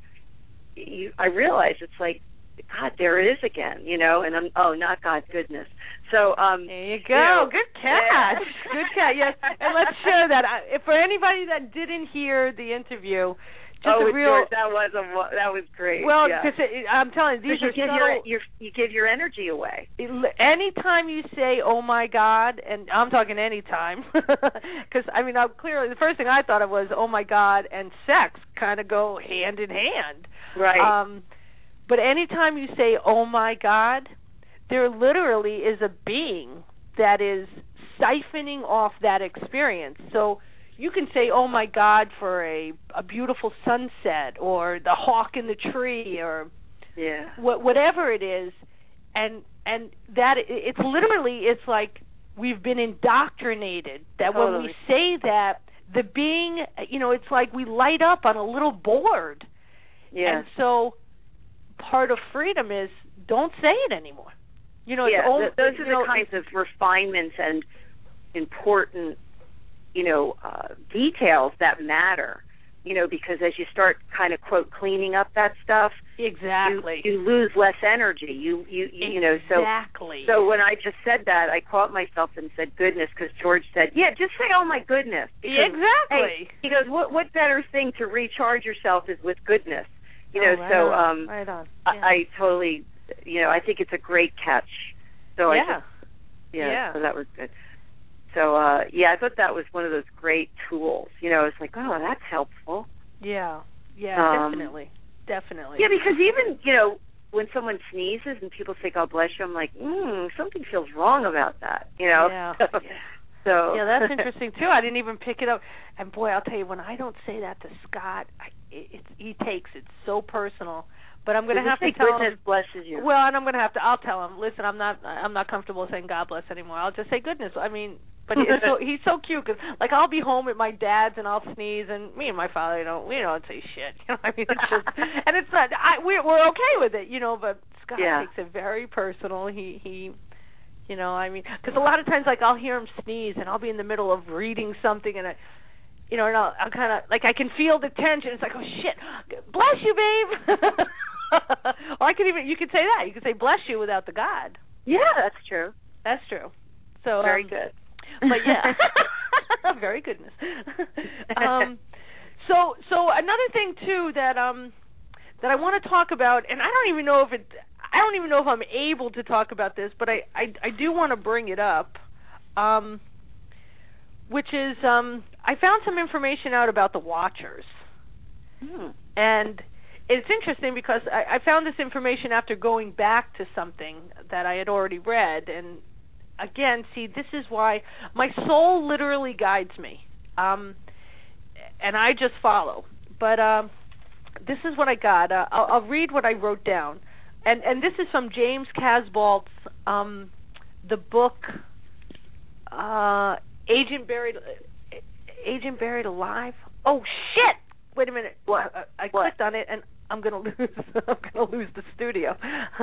you, I realize it's like, God, there it is again. You know, and I'm oh, not God, goodness. So um, there you go. You know, good catch. Yeah. Good catch. Yes, and let's share that. I, for anybody that didn't hear the interview, just oh, a real George, that was a that was great. Well, yeah. because I'm telling you, these you are give subtle. your, your you give your energy away. Anytime you say "Oh my God," and I'm talking anytime, because I mean, I'm clearly the first thing I thought of was "Oh my God" and sex kind of go hand in hand. Right. Um, but anytime you say "Oh my God," there literally is a being that is siphoning off that experience. So you can say, oh, my God, for a, a beautiful sunset or the hawk in the tree or yeah. wh- whatever it is, and and that it's literally, it's like we've been indoctrinated that totally. when we say that, the being, you know, it's like we light up on a little board. Yeah. And so part of freedom is don't say it anymore. You know, yeah, it's all, th- those are you know, the kinds of refinements and important, you know, uh, details that matter. You know, because as you start kind of quote cleaning up that stuff, exactly, you, you lose less energy. You you you, you know, so exactly. So when I just said that, I caught myself and said goodness because George said, yeah, just say oh my goodness. Because, exactly. Hey, he goes, what what better thing to recharge yourself is with goodness. You know, oh, right so on. um, right on. I, Yeah. I totally. You know, I think it's a great catch. So yeah. I just, yeah, yeah. so that was good. So, uh, yeah, I thought that was one of those great tools. You know, it's like, oh, that's helpful. Yeah, yeah, um, definitely, definitely. Yeah, because even, you know, when someone sneezes and people say, God bless you, I'm like, mm, something feels wrong about that, you know? Yeah, so, yeah. So yeah, that's interesting too. I didn't even pick it up. And boy, I'll tell you, when I don't say that to Scott, I, it, it's, he takes it so personal. But I'm going to have to tell goodness him. blesses you. Well, and I'm going to have to. I'll tell him. Listen, I'm not. I'm not comfortable saying God bless anymore. I'll just say goodness. I mean, but he's so he's so cute because like I'll be home at my dad's and I'll sneeze, and me and my father, you know, we don't say shit. You know, I mean, it's just, and it's not. I we're we're okay with it, you know. But Scott yeah. takes it very personal. He he. You know, I mean, because a lot of times, like, I'll hear him sneeze, and I'll be in the middle of reading something, and I, you know, and I'll, I'll kind of, like, I can feel the tension. It's like, oh, shit, bless you, babe. Or I could even, you could say that. You could say bless you without the God. Yeah, that's true. That's true. So Very um, good. But, yeah. Very goodness. um, so, so another thing, too, that, um, that I want to talk about, and I don't even know if it, I don't even know if I'm able to talk about this, but I, I, I do want to bring it up, um, which is um, I found some information out about the Watchers. Hmm. And it's interesting because I, I found this information after going back to something that I had already read. And, again, see, this is why my soul literally guides me, um, and I just follow. But um, this is what I got. Uh, I'll, I'll read what I wrote down. And and this is from James Casboult's um, the book uh, Agent Buried uh, Agent Buried Alive. Oh shit! Wait a minute. What? I, I what? clicked on it and I'm gonna lose. I'm gonna lose the studio.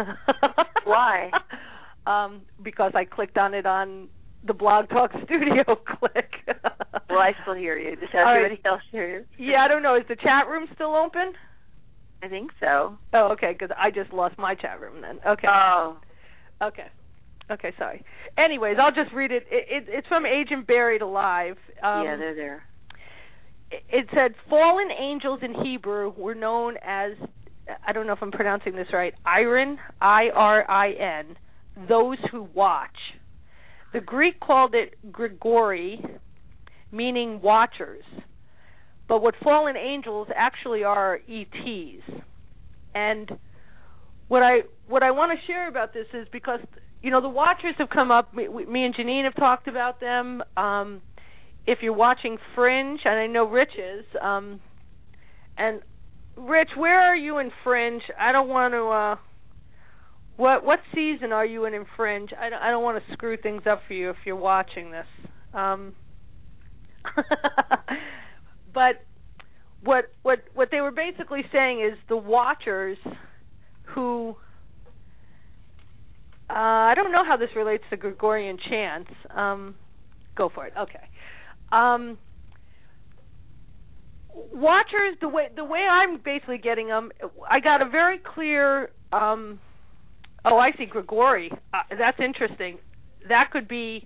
Why? um, because I clicked on it on the Blog Talk Studio click. Well, I still hear you. Does everybody right. else hear you? Yeah, I don't know. Is the chat room still open? I think so. Oh, okay, because I just lost my chat room then. Okay. Oh. Okay. Okay, sorry. Anyways, I'll just read it. it, it it's from Agent Buried Alive. Um, yeah, they're there. It, it said, fallen angels in Hebrew were known as, I don't know if I'm pronouncing this right, Irin, I R I N, those who watch. The Greek called it Grigori, meaning watchers. But what fallen angels actually are E Ts. And what I what I want to share about this is because, you know, the Watchers have come up. Me, me and Janine have talked about them. Um, if you're watching Fringe, and I know Rich is, um, and Rich, where are you in Fringe? I don't want to, uh, what what season are you in in Fringe? I don't, I don't want to screw things up for you if you're watching this. Um But what what what they were basically saying is the Watchers who uh, I don't know how this relates to Gregorian chants. Um, go for it. Okay. Um, Watchers, the way the way I'm basically getting them, I got a very clear. Um, oh, I see Grigori. Uh, that's interesting. That could be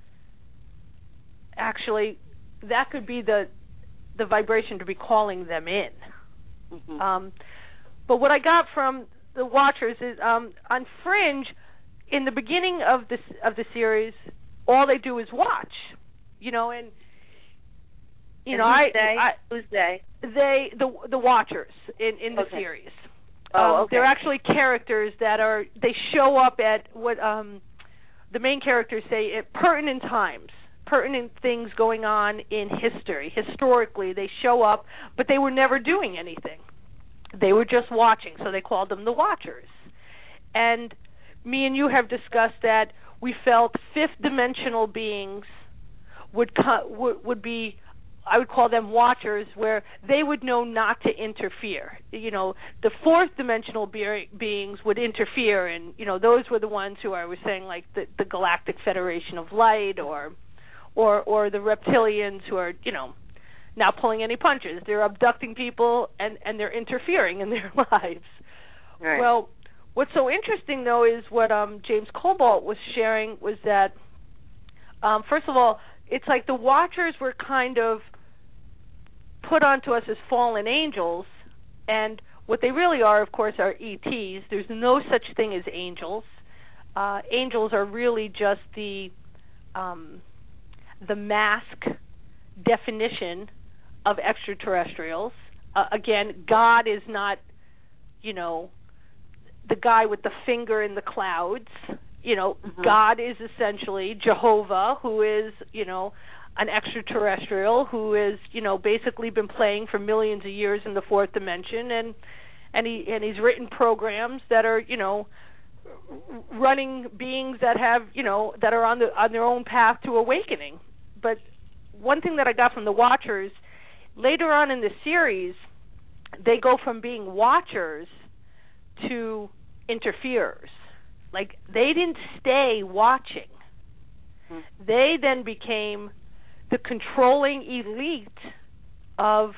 actually that could be the. the vibration to be calling them in. Mm-hmm. Um, but what I got from the Watchers is um, on Fringe, in the beginning of this of the series, all they do is watch, you know, and you and know, who's I, they? I who's they? They the the Watchers in in the okay. series. Oh, um, okay. They're actually characters that are they show up at what um, the main characters say at pertinent times. Pertinent things going on in history. Historically, they show up, but they were never doing anything. They were just watching, so they called them the Watchers. And me and you have discussed that we felt fifth-dimensional beings would co- would, would be, I would call them Watchers, where they would know not to interfere. You know, the fourth-dimensional be- beings would interfere, and, you know, those were the ones who I was saying, like the, the Galactic Federation of Light or... Or, or the reptilians who are, you know, not pulling any punches. They're abducting people and, and they're interfering in their lives. Right. Well, what's so interesting, though, is what um, James Cobalt was sharing was that, um, first of all, it's like the Watchers were kind of put onto us as fallen angels, and what they really are, of course, are E Ts. There's no such thing as angels. Uh, angels are really just the... Um, the mask definition of extraterrestrials. Uh, again, God is not, you know, the guy with the finger in the clouds. You know, mm-hmm. God is essentially Jehovah, who is, you know, an extraterrestrial who is, you know, basically been playing for millions of years in the fourth dimension, and and he and he's written programs that are, you know, running beings that have, you know, that are on the on their own path to awakening. But one thing that I got from the Watchers, later on in the series, they go from being watchers to interferers. Like, they didn't stay watching. Mm-hmm. They then became the controlling elite of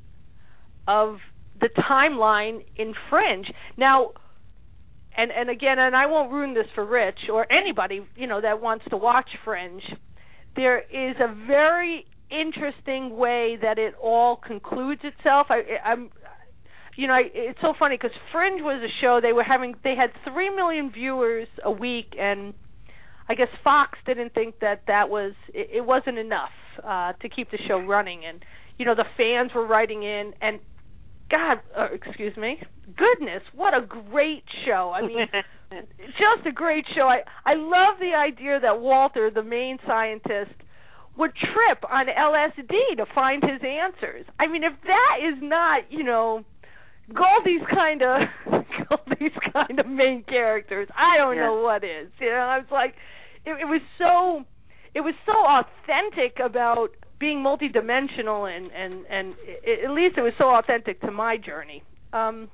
of the timeline in Fringe. Now, and and again, and I won't ruin this for Rich or anybody, you know, that wants to watch Fringe. There is a very interesting way that it all concludes itself. I, I'm, you know, I, it's so funny because Fringe was a show they were having. They had three million viewers a week, and I guess Fox didn't think that that was. It, it wasn't enough uh, to keep the show running, and you know, the fans were writing in, and God, uh, excuse me, goodness, what a great show! I mean, just a great show. I I love the idea that Walter, the main scientist, would trip on L S D to find his answers. I mean, if that is not, you know, Goldie's kind of Goldie's kind of main characters, I don't yeah. know what is. You know, I was like, it, it was so, it was so authentic about being multidimensional, and and and it, at least it was so authentic to my journey. Um,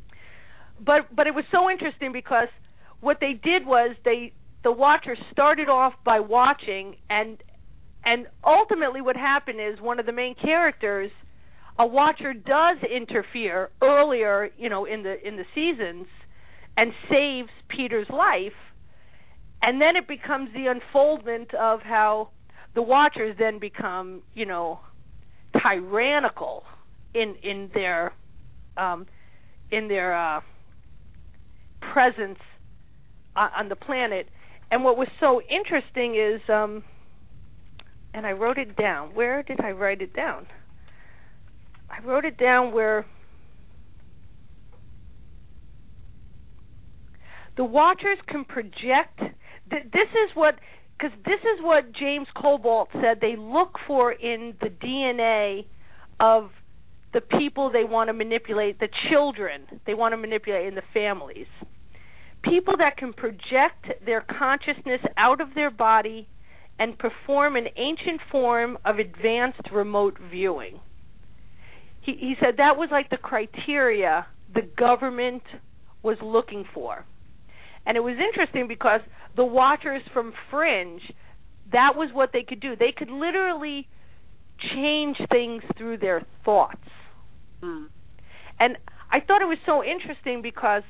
but but it was so interesting because what they did was they the Watchers started off by watching, and and ultimately what happened is one of the main characters, a Watcher, does interfere earlier, you know, in the in the seasons, and saves Peter's life, and then it becomes the unfoldment of how the Watchers then become, you know, tyrannical in in their um, in their uh, presence on, on the planet. And what was so interesting is, um, and I wrote it down. Where did I write it down? I wrote it down where the Watchers can project. Th- this is what. Because this is what James Cobalt said they look for in the D N A of the people they want to manipulate, the children they want to manipulate in the families. People that can project their consciousness out of their body and perform an ancient form of advanced remote viewing. He, he said that was like the criteria the government was looking for. And it was interesting because the Watchers from Fringe, that was what they could do. They could literally change things through their thoughts. Mm. And I thought it was so interesting because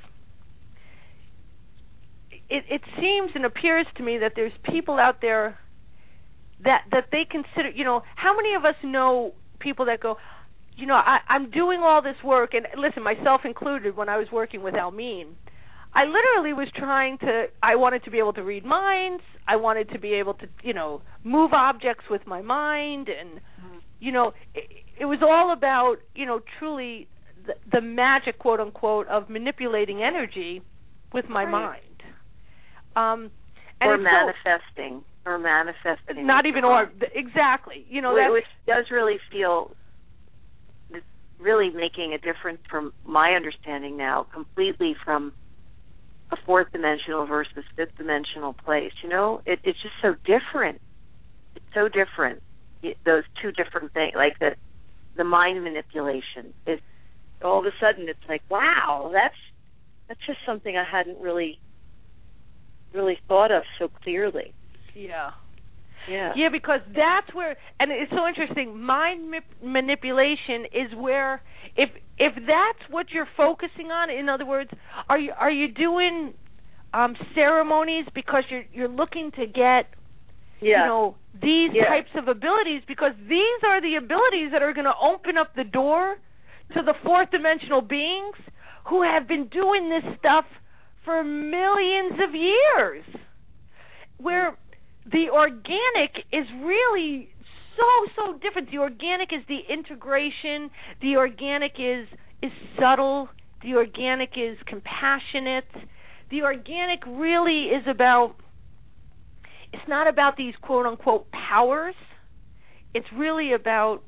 it, it seems and appears to me that there's people out there that that they consider, you know, how many of us know people that go, you know, I, I'm doing all this work, and listen, myself included, when I was working with Almeen, I literally was trying to, I wanted to be able to read minds. I wanted to be able to, you know, move objects with my mind. And, mm-hmm. you know, it, it was all about, you know, truly the, the magic, quote unquote, of manipulating energy with my right. mind. Um, and or manifesting. So, or manifesting. Not even or, exactly. You know, Which does really feel, really making a difference from my understanding now, completely from a fourth dimensional versus fifth dimensional place. You know, it, it's just so different. It's so different. It, those two different things, like the the mind manipulation. Is all of a sudden it's like, wow, that's that's just something I hadn't really really thought of so clearly. Yeah. Yeah. Yeah, because that's where, and it's so interesting. Mind ma- manipulation is where, if if that's what you're focusing on, in other words, are you are you doing um, ceremonies because you're you're looking to get, yeah. you know, these yeah. types of abilities, because these are the abilities that are going to open up the door to the fourth dimensional beings who have been doing this stuff for millions of years, where the organic is really so, so different. The organic is the integration. The organic is is subtle. The organic is compassionate. the organic really is about, it's not about these quote-unquote powers. It's really about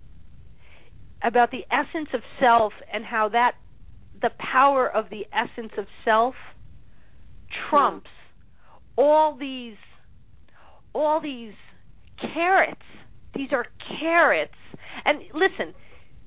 about the essence of self and how that, the power of the essence of self trumps mm. all these, all these carrots. These are carrots. And listen,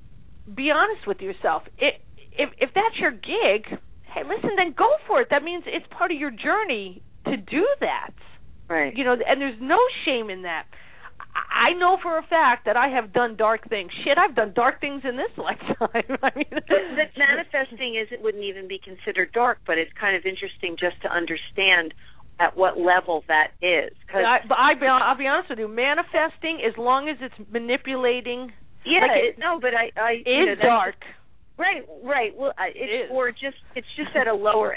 be honest with yourself. It, if if that's your gig, hey, listen, then go for it. That means it's part of your journey to do that. Right. You know, and there's no shame in that. I know for a fact that I have done dark things. Shit, I've done dark things in this lifetime. I mean, that manifesting is, it wouldn't even be considered dark, but it's kind of interesting just to understand at what level that is. Cause I, but I, I'll be honest with you, manifesting, as long as it's manipulating, yeah, like it, it, no, but I, I is you know, dark. Right, right. Well, it's it is. or just it's just at a lower,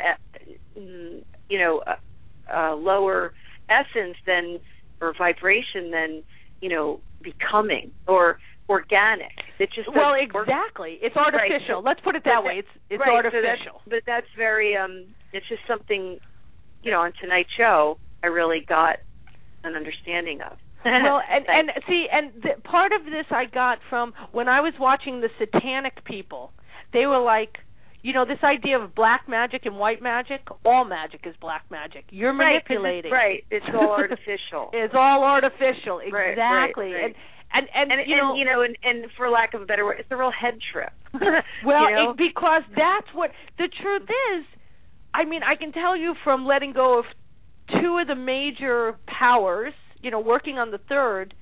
you know, a, a lower essence than or vibration than, you know, becoming or organic. It's just well, exactly. It's artificial. Right. Let's put it that but way. It's it's right, artificial. So that's, but that's very. Um, it's just something, you know, on tonight's show I really got an understanding of. Well, and and see, and the, part of this I got from when I was watching the Satanic people. They were like, you know, this idea of black magic and white magic. All magic is black magic. You're manipulating. Right, it's, right. It's all artificial. It's all artificial. Exactly. Right, right, right. And and and, and you know, and, you know, and, and for lack of a better word, it's a real head trip. Well, you know? it, because that's what the truth is. I mean, I can tell you from letting go of two of the major powers, you know, working on the third,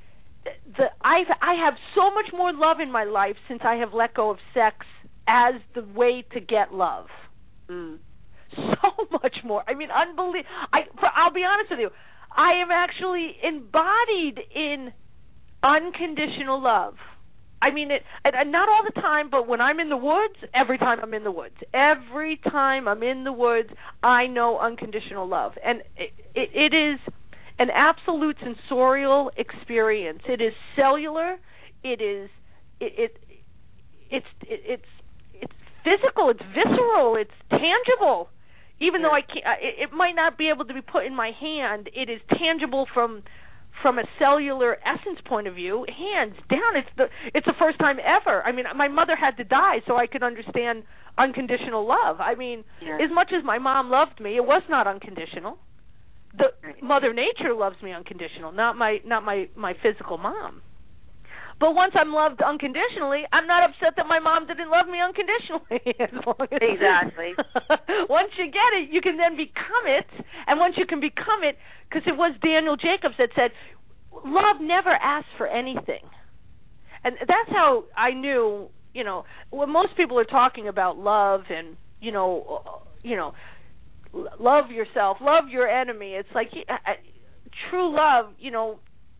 the I I have so much more love in my life since I have let go of sex as the way to get love. Mm. So much more. I mean, unbelievable. I I'll be honest with you. I am actually embodied in unconditional love. I mean, it, and not all the time, but when I'm in the woods, every time I'm in the woods, every time I'm in the woods, I know unconditional love, and it, it, it is an absolute sensorial experience. It is cellular. It is it, it it's it, it's it's physical. It's visceral. It's tangible. Even yeah. though I can't, it, it might not be able to be put in my hand. It is tangible from from a cellular essence point of view, hands down. It's the it's the first time ever. I mean, my mother had to die so I could understand unconditional love. I mean, yeah. as much as my mom loved me, it was not unconditional. The Mother Nature loves me unconditional, not my not my, my physical mom. But once I'm loved unconditionally, I'm not upset that my mom didn't love me unconditionally. As long as exactly. Once you get it, you can then become it. And once you can become it, because it was Daniel Jacobs that said, love never asks for anything. And that's how I knew, you know, when most people are talking about love and, you know, you know, love yourself, love your enemy. It's like uh, true love, you know,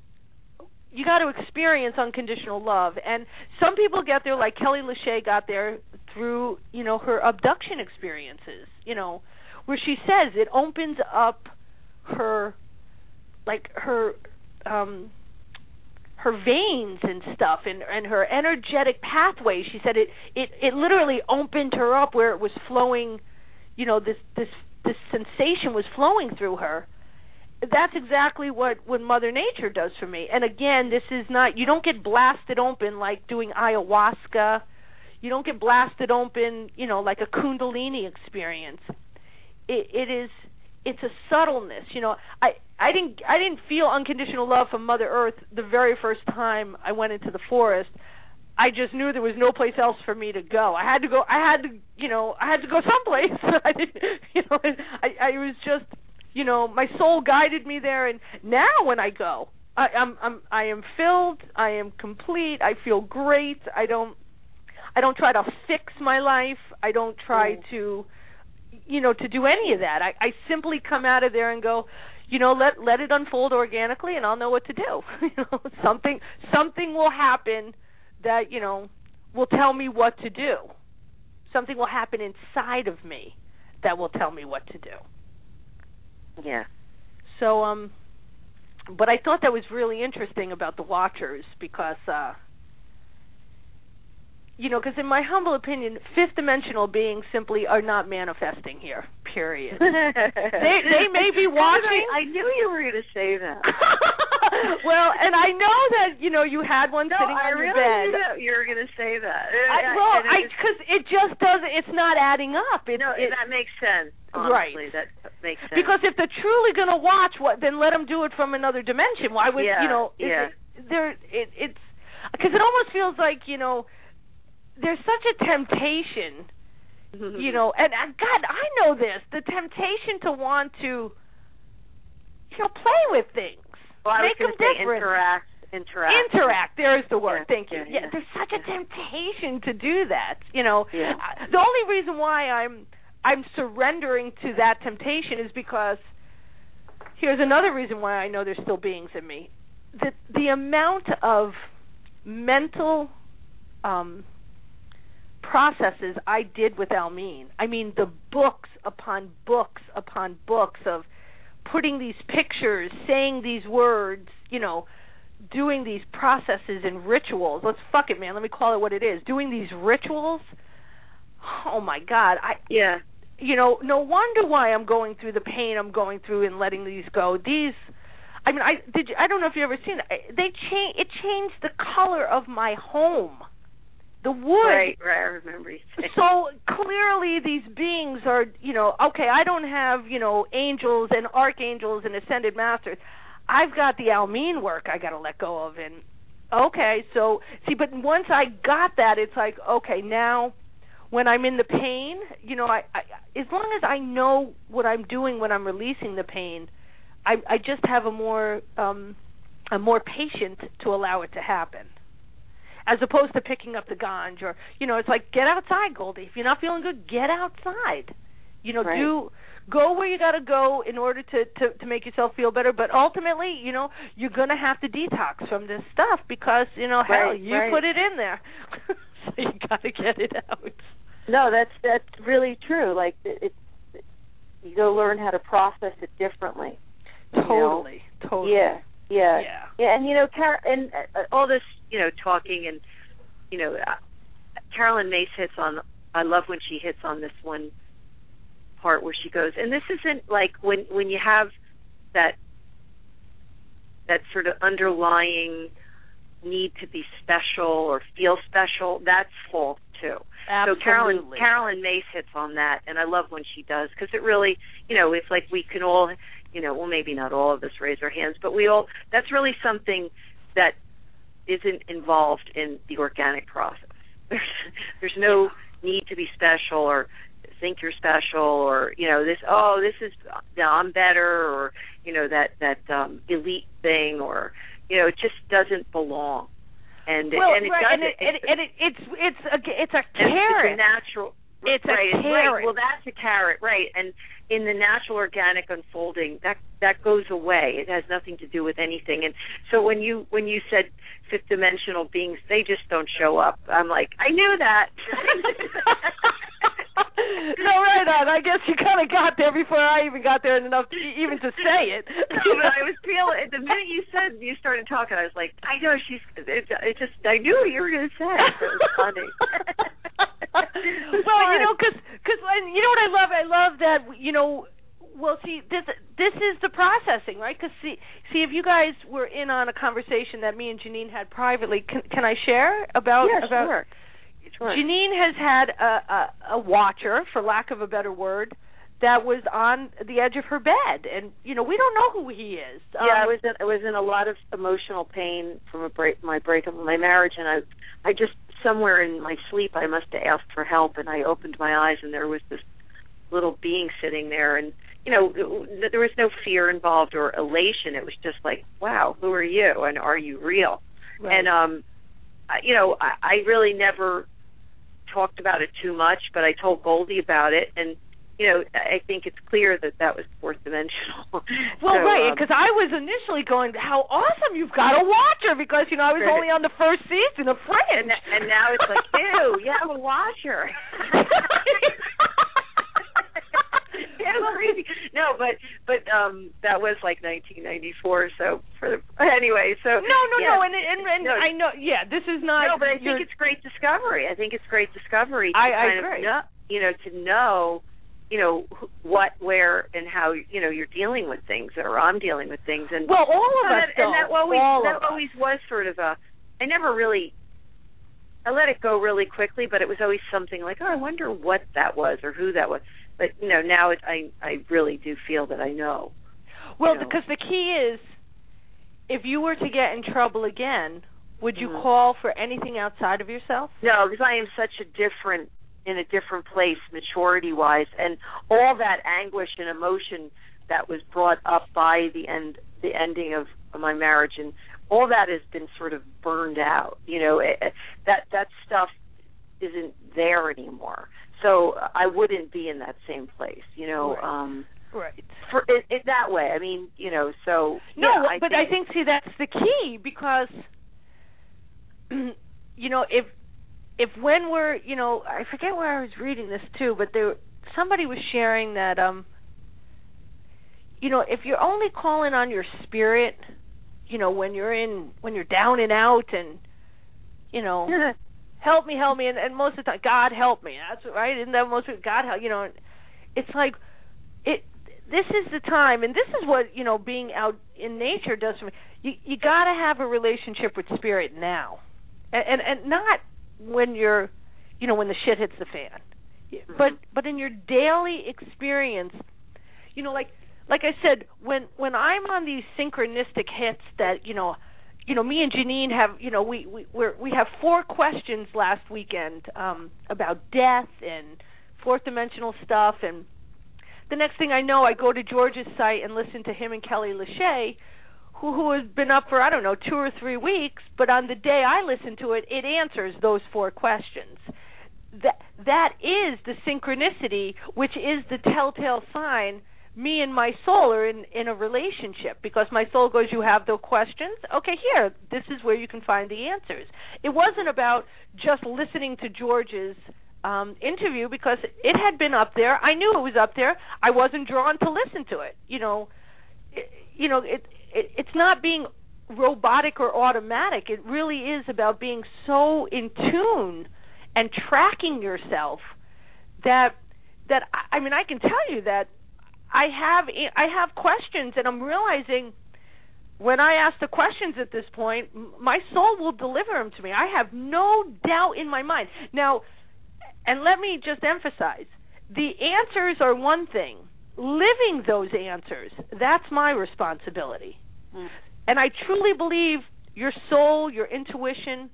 you got to experience unconditional love. And some people get there, like Kelly Lachey got there through, you know, her abduction experiences, you know, where she says it opens up her, like her, um, her veins and stuff, and, and her energetic pathways. She said it, it, it literally opened her up where it was flowing, you know, this, this, this sensation was flowing through her. That's exactly what, what Mother Nature does for me. And again, this is not, you don't get blasted open like doing ayahuasca. You don't get blasted open, you know, like a Kundalini experience. It, it is, it's a subtleness. You know, I, I didn't, I didn't feel unconditional love from Mother Earth the very first time I went into the forest. I just knew there was no place else for me to go. I had to go, I had to, you know, I had to go someplace. I didn't, you know, I, I was just, you know, my soul guided me there, and now when I go, I, I'm, I'm, I am filled. I am complete. I feel great. I don't, I don't try to fix my life. I don't try mm. to, you know, to do any of that. I, I simply come out of there and go, you know, let let it unfold organically, and I'll know what to do. you know, something, something will happen that, you know, will tell me what to do. Something will happen inside of me that will tell me what to do. Yeah. So, um, but I thought that was really interesting about the Watchers because, uh, you know, because in my humble opinion, fifth dimensional beings simply are not manifesting here. Period. they they may be watching. I, I knew you were going to say that. Well, and I know that you know you had one no, sitting I on really your bed. knew that you were going to say that. I, well, I because it just doesn't. It's not adding up. It, no, it, that makes sense. Honestly, right. That makes sense. Because if they're truly going to watch, what then let them do it from another dimension. Why would yeah, you know? It, yeah. It, there, it, it's because it almost feels like you know. There's such a temptation, you know, and uh, God, I know this, the temptation to want to, you know, play with things, well, make them different. Interact, interact. Interact, there's the word, yeah, thank you. Yeah, yeah, yeah, there's such yeah. a temptation to do that, you know. Yeah. Uh, the only reason why I'm I'm surrendering to that temptation is because, here's another reason why I know there's still beings in me. The, the amount of mental... Um, processes I did with Almeen. I mean, the books upon books upon books of putting these pictures, saying these words, you know, doing these processes and rituals. Let's fuck it, man. Let me call it what it is. Doing these rituals. Oh my God. I yeah. You know, no wonder why I'm going through the pain I'm going through and letting these go. These. I mean, I did. You, I don't know if you ever seen it. They change. It changed the color of my home. The wood. Right, right, I remember you saying. So clearly these beings are, you know, okay, I don't have, you know, angels and archangels and ascended masters. I've got the Almeen work I got to let go of. And, okay, so, see, but once I got that, it's like, okay, now when I'm in the pain, you know, I, I as long as I know what I'm doing when I'm releasing the pain, I, I just have a more, um, I'm more patient to allow it to happen. As opposed to picking up the ganj, or you know, it's like get outside, Goldie. If you're not feeling good, get outside. You know, right. do go where you got to go in order to, to to make yourself feel better. But ultimately, you know, you're gonna have to detox from this stuff because you know, hell, right, you right. put it in there, so you got to get it out. No, that's that's really true. Like it, it, you go learn how to process it differently. Totally, you know? totally. Yeah. Yeah. yeah, yeah, and you know, Car- and uh, all this, you know, talking and you know, uh, Carolyn Mace hits on. I love when she hits on this one part where she goes, and this isn't like when when you have that that sort of underlying need to be special or feel special. That's false too. Absolutely. So Carolyn Carolyn Mace hits on that, and I love when she does because it really, you know, it's like we can all. You know, well, maybe not all of us raise our hands, but we all, that's really something that isn't involved in the organic process. There's, there's no need to be special or think you're special or, you know, this, oh, this is, you know, I'm better or, you know, that, that um, elite thing or, you know, it just doesn't belong. And, well, and it right, doesn't. And, it, it's, and it, it's, it's, a, it's a and carrot. It's a natural. It's right, a carrot. Right. Well, that's a carrot, right. And in the natural organic unfolding, that that goes away. It has nothing to do with anything. And so when you when you said fifth dimensional beings, they just don't show up. I'm like, I knew that. No, right on. I guess you kind of got there before I even got there enough to, even to say it. No, but I was feeling the minute you said you started talking, I was like, I know she's. It, it just I knew what you were going to say. It was funny. Well, you know, because because you know what I love. I love that you know. Well, see, this this is the processing, right? Because see, see, if you guys were in on a conversation that me and Janine had privately, can can I share about yeah, about? Sure. Sure. Janine has had a, a a watcher, for lack of a better word, that was on the edge of her bed, and you know we don't know who he is. Yeah, um, I was in, I was in a lot of emotional pain from a break, my breakup of my marriage, and I I just somewhere in my sleep I must have asked for help, and I opened my eyes, and there was this little being sitting there, and you know it, there was no fear involved or elation. It was just like, wow, who are you, and are you real? Right. And um, I, you know, I, I really never talked about it too much, but I told Goldie about it, and you know, I think it's clear that that was fourth dimensional. Well, so, right, um, because I was initially going, how awesome, you've got a watcher, because, you know, I was right. only on the first season of Fringe. And, and now it's like, ew, you have a watcher. Yeah, crazy. No, but but um, that was like nineteen ninety-four. So for the, Anyway, so no, no, yeah. no, and and, and no, I know, yeah, this is not. No, but I think it's great discovery. I think it's great discovery. To I, kind I agree. Of know, you know, to know, you know, what, where, and how, you know, you're dealing with things, or I'm dealing with things, and well, all of and us, that, and that always all that of always us. was sort of a. I never really. I let it go really quickly, but it was always something like, oh, I wonder what that was or who that was. But you know, now it, I I really do feel that I know. Well, you know. because the key is, if you were to get in trouble again, would you mm-hmm. call for anything outside of yourself? No, because I am such a different, in a different place, maturity-wise, and all that anguish and emotion that was brought up by the end, the ending of my marriage, and all that has been sort of burned out. You know, it, that that stuff isn't there anymore. So I wouldn't be in that same place. You know. Right. Um, Right. For it, it that way. I mean, you know, so no, yeah, I but think I think see that's the key, because you know, if if when we're, you know, I forget where I was reading this too, but there somebody was sharing that um you know, if you're only calling on your spirit, you know, when you're in when you're down and out, and you know, help me, help me, and, and most of the time, God help me. That's right. Isn't that most of God help? You know, it's like it. This is the time, and this is what, you know, being out in nature does for me. You you got to have a relationship with spirit now, and, and and not when you're, you know, when the shit hits the fan, mm-hmm. but but in your daily experience, you know, like like I said, when when I'm on these synchronistic hits that, you know, you know, me and Janine have, you know, we we we're, we have four questions last weekend um, about death and fourth dimensional stuff, and the next thing I know, I go to George's site and listen to him and Kelly Lachey, who who has been up for, I don't know, two or three weeks, but on the day I listen to it, it answers those four questions. That that is the synchronicity, which is the telltale sign me and my soul are in, in a relationship, because my soul goes, you have the questions? Okay, here, this is where you can find the answers. It wasn't about just listening to George's Um, interview, because it had been up there. I knew it was up there. I wasn't drawn to listen to it. You know, it, you know, it, it it's not being robotic or automatic. It really is about being so in tune and tracking yourself that that I mean, I can tell you that I have I have questions, and I'm realizing when I ask the questions at this point, my soul will deliver them to me. I have no doubt in my mind. Now, and let me just emphasize, the answers are one thing. Living those answers, that's my responsibility. Mm. And I truly believe your soul, your intuition,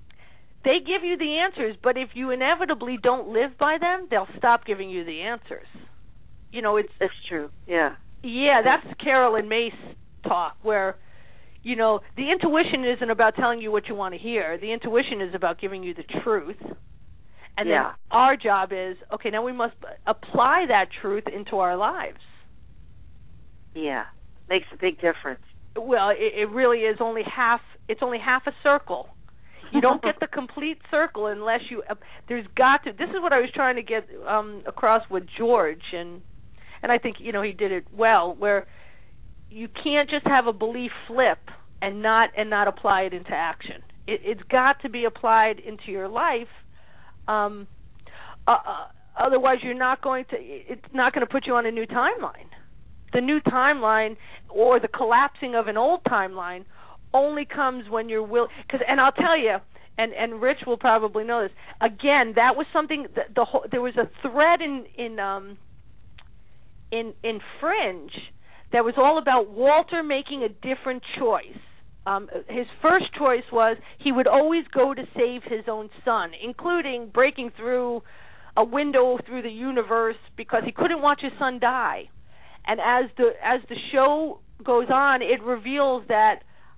they give you the answers, but if you inevitably don't live by them, they'll stop giving you the answers. You know, it's... That's true, yeah. Yeah, that's Carol and Mace talk, where, you know, the intuition isn't about telling you what you want to hear. The intuition is about giving you the truth. And yeah. then our job is, okay, now we must apply that truth into our lives. Yeah, makes a big difference. Well, it, it really is only half, it's only half a circle. You don't get the complete circle unless you, uh, there's got to, this is what I was trying to get um, across with George, and and I think, you know, he did it well, where you can't just have a belief flip and not and not apply it into action. It, it's got to be applied into your life. Um, uh, uh, otherwise, you're not going to. It's not going to put you on a new timeline. The new timeline, or the collapsing of an old timeline, only comes when you're will. Because, and I'll tell you, and, and Rich will probably know this. Again, that was something. The, the whole, there was a thread in in um, in in Fringe that was all about Walter making a different choice. Um, his first choice was he would always go to save his own son, including breaking through a window through the universe because he couldn't watch his son die. And as the as the show goes on, it reveals that,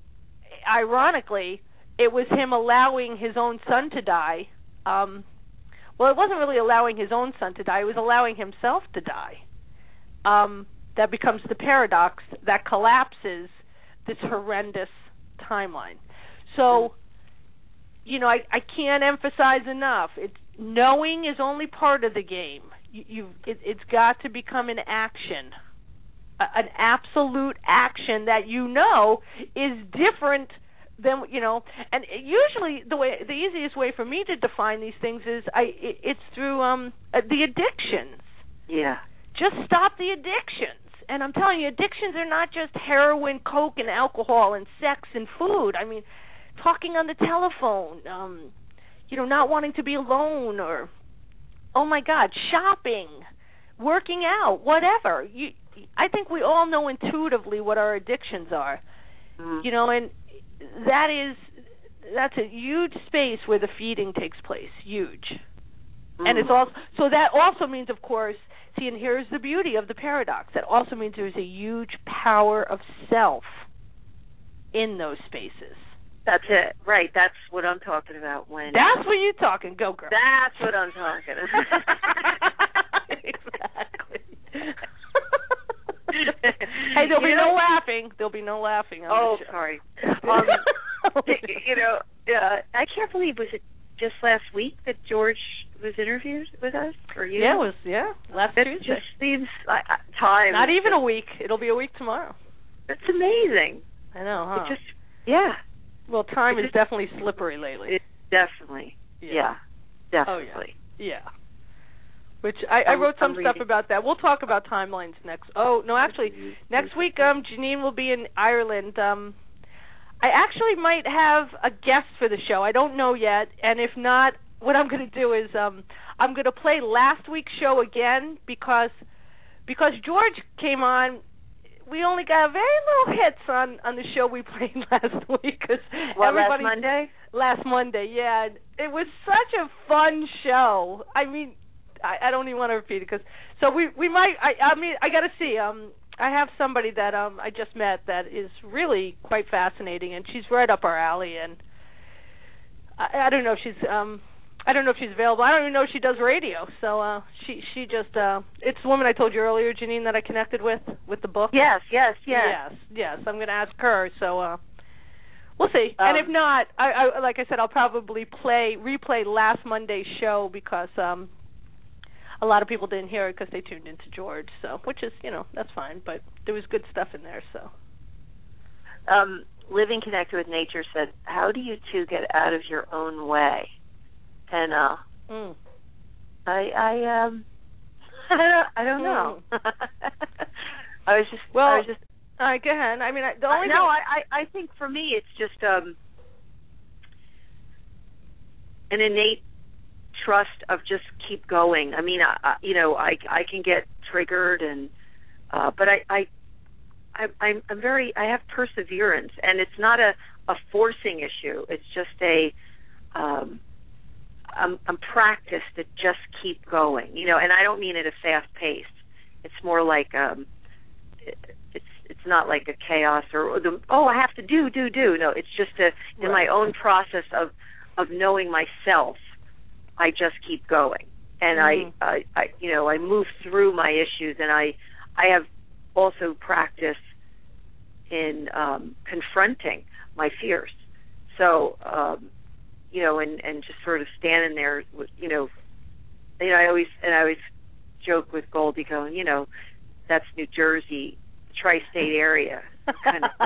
ironically, it was him allowing his own son to die. Um, well, it wasn't really allowing his own son to die. It was allowing himself to die. Um, that becomes the paradox that collapses this horrendous timeline. So, you know, I, I can't emphasize enough. It's, knowing is only part of the game. You, you it, it's got to become an action. a, an absolute action that you know is different than, you know, and usually the way the easiest way for me to define these things is I it, it's through um the addictions. Yeah. Just stop the addictions. And I'm telling you, addictions are not just heroin, coke, and alcohol, and sex and food. I mean, talking on the telephone, um, you know, not wanting to be alone, or, oh my God, shopping, working out, whatever. You, I think we all know intuitively what our addictions are. Mm-hmm. You know, and that is that's a huge space where the feeding takes place, huge. Mm-hmm. And it's also so that also means, of course. See, and here's the beauty of the paradox. That also means there's a huge power of self in those spaces. That's it. Right. That's what I'm talking about. When That's what you're talking. Go, girl. That's what I'm talking about. Exactly. Hey, there'll be you know, no laughing. There'll be no laughing on Oh, the show. sorry. Um, you know, uh, I can't believe, was it just last week that George was interviewed with us, or you? Yeah, it was. Yeah, last it Tuesday. It just seems like time. Not even a week. It'll be a week tomorrow. It's amazing. I know, huh? It just, yeah. Well, time it is just, definitely slippery lately. It definitely. Yeah. yeah definitely. Oh, yeah. Yeah. Which I, I wrote some stuff about that. We'll talk about timelines next. Oh no, actually, next week um, Janine will be in Ireland. Um, I actually might have a guest for the show. I don't know yet, and if not, what I'm going to do is um, I'm going to play last week's show again because because George came on. We only got very little hits on, on the show we played last week. Cause what, everybody, last Monday? Last Monday, yeah. It was such a fun show. I mean, I, I don't even want to repeat it. Cause, so we, we might, I, I mean, I got to see. Um, I have somebody that um, I just met that is really quite fascinating, and she's right up our alley. And I, I don't know if she's... Um, I don't know if she's available. I don't even know if she does radio. So uh, she she just uh, it's the woman I told you earlier, Janine, that I connected with with the book. Yes, yes, yes, yes, yes. I'm going to ask her. So uh, we'll see. Um, and if not, I, I like I said, I'll probably play replay last Monday's show because um, a lot of people didn't hear it because they tuned into George. So which is you know that's fine, but there was good stuff in there. So. Um, Living Connected with Nature said, "How do you two get out of your own way?" And uh, mm. I, I, um, I don't, I don't know. Mm. I was just, well, I was just. All right, go ahead. I mean, I, the only uh, no, I, I, I think for me it's just um, an innate trust of just keep going. I mean, I, I, you know, I, I can get triggered, and uh, but I, I, I, I'm, I'm very, I have perseverance, and it's not a, a forcing issue. It's just a um, I'm, I'm practiced to just keep going, you know, and I don't mean at a fast pace. It's more like um, it, it's it's not like a chaos or, or the oh I have to do do do. No, it's just a in right. my own process of of knowing myself. I just keep going, and mm-hmm. I, I I you know I move through my issues, and I I have also practiced in um, confronting my fears. So. Um, You know, and, and just sort of standing there, with, you know, you know, I always and I always joke with Goldie, going, you know, that's New Jersey, tri-state area. Kind of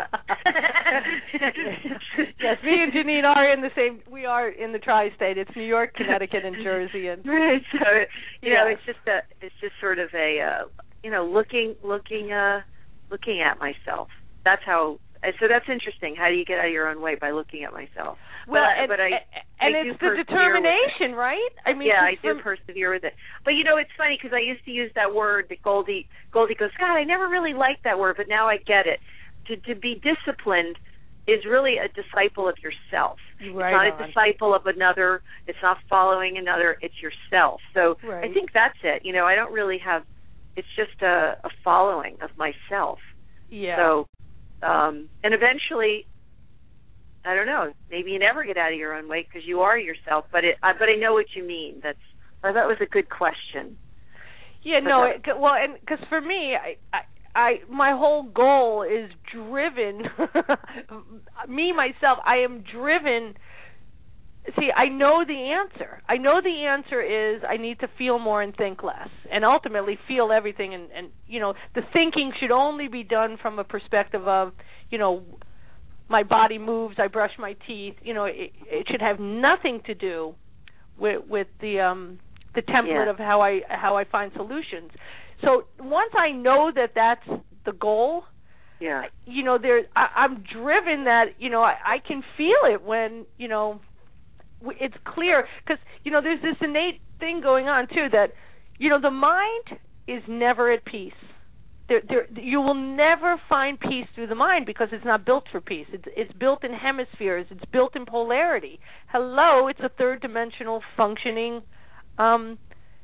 yes, me and Janine are in the same. We are in the tri-state. It's New York, Connecticut, and Jersey, and right. So you yeah. know, it's just a, it's just sort of a, uh, you know, looking, looking, uh, looking at myself. That's how. So that's interesting. How do you get out of your own way? By looking at myself. Well, but, and, but I, and I it's the determination, right? I mean, yeah, I do persevere with it. But you know, it's funny because I used to use that word that Goldie Goldie goes, God, I never really liked that word, but now I get it. To to be disciplined is really a disciple of yourself. Right it's not on. a disciple of another. It's not following another. It's yourself. So right. I think that's it. You know, I don't really have. It's just a, a following of myself. Yeah. So. Um, and eventually, I don't know. Maybe you never get out of your own way because you are yourself. But it, I, but I know what you mean. That's well, that was a good question. Yeah, but no. It, well, and because for me, I, I, I, my whole goal is driven. me myself, I am driven see, I know the answer. I know the answer is I need to feel more and think less, and ultimately feel everything. And, and you know, the thinking should only be done from a perspective of, you know, my body moves, I brush my teeth. You know, it, it should have nothing to do with with the um, the template yeah. of how I how I find solutions. So once I know that that's the goal, yeah, you know, there I, I'm driven that, you know, I, I can feel it when, you know, it's clear, because, you know, there's this innate thing going on too that, you know, the mind is never at peace. There, there, you will never find peace through the mind because it's not built for peace. It's, it's built in hemispheres. It's built in polarity. Hello, it's a third-dimensional functioning um,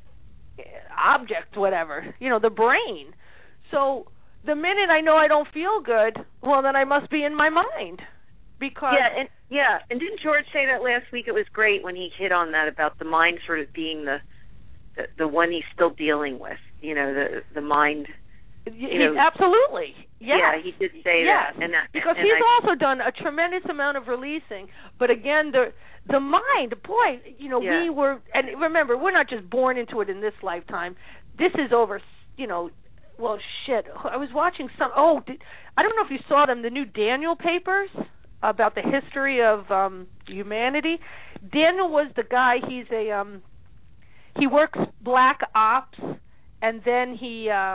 object, whatever. You know, the brain. So the minute I know I don't feel good, well, then I must be in my mind. Because yeah, and yeah, and didn't George say that last week? It was great when he hit on that about the mind sort of being the the, the one he's still dealing with. You know, the the mind. You know, absolutely. Yes. Yeah, he did say yes. that. And that, because and he's I, also done a tremendous amount of releasing. But again, the the mind, boy, you know, yeah. we were, and remember, we're not just born into it in this lifetime. This is over, you know, well, shit. I was watching some, oh, did, I don't know if you saw them, the new Daniel papers about the history of um, humanity. Daniel was the guy, he's a, um, he works black ops, and then he, uh,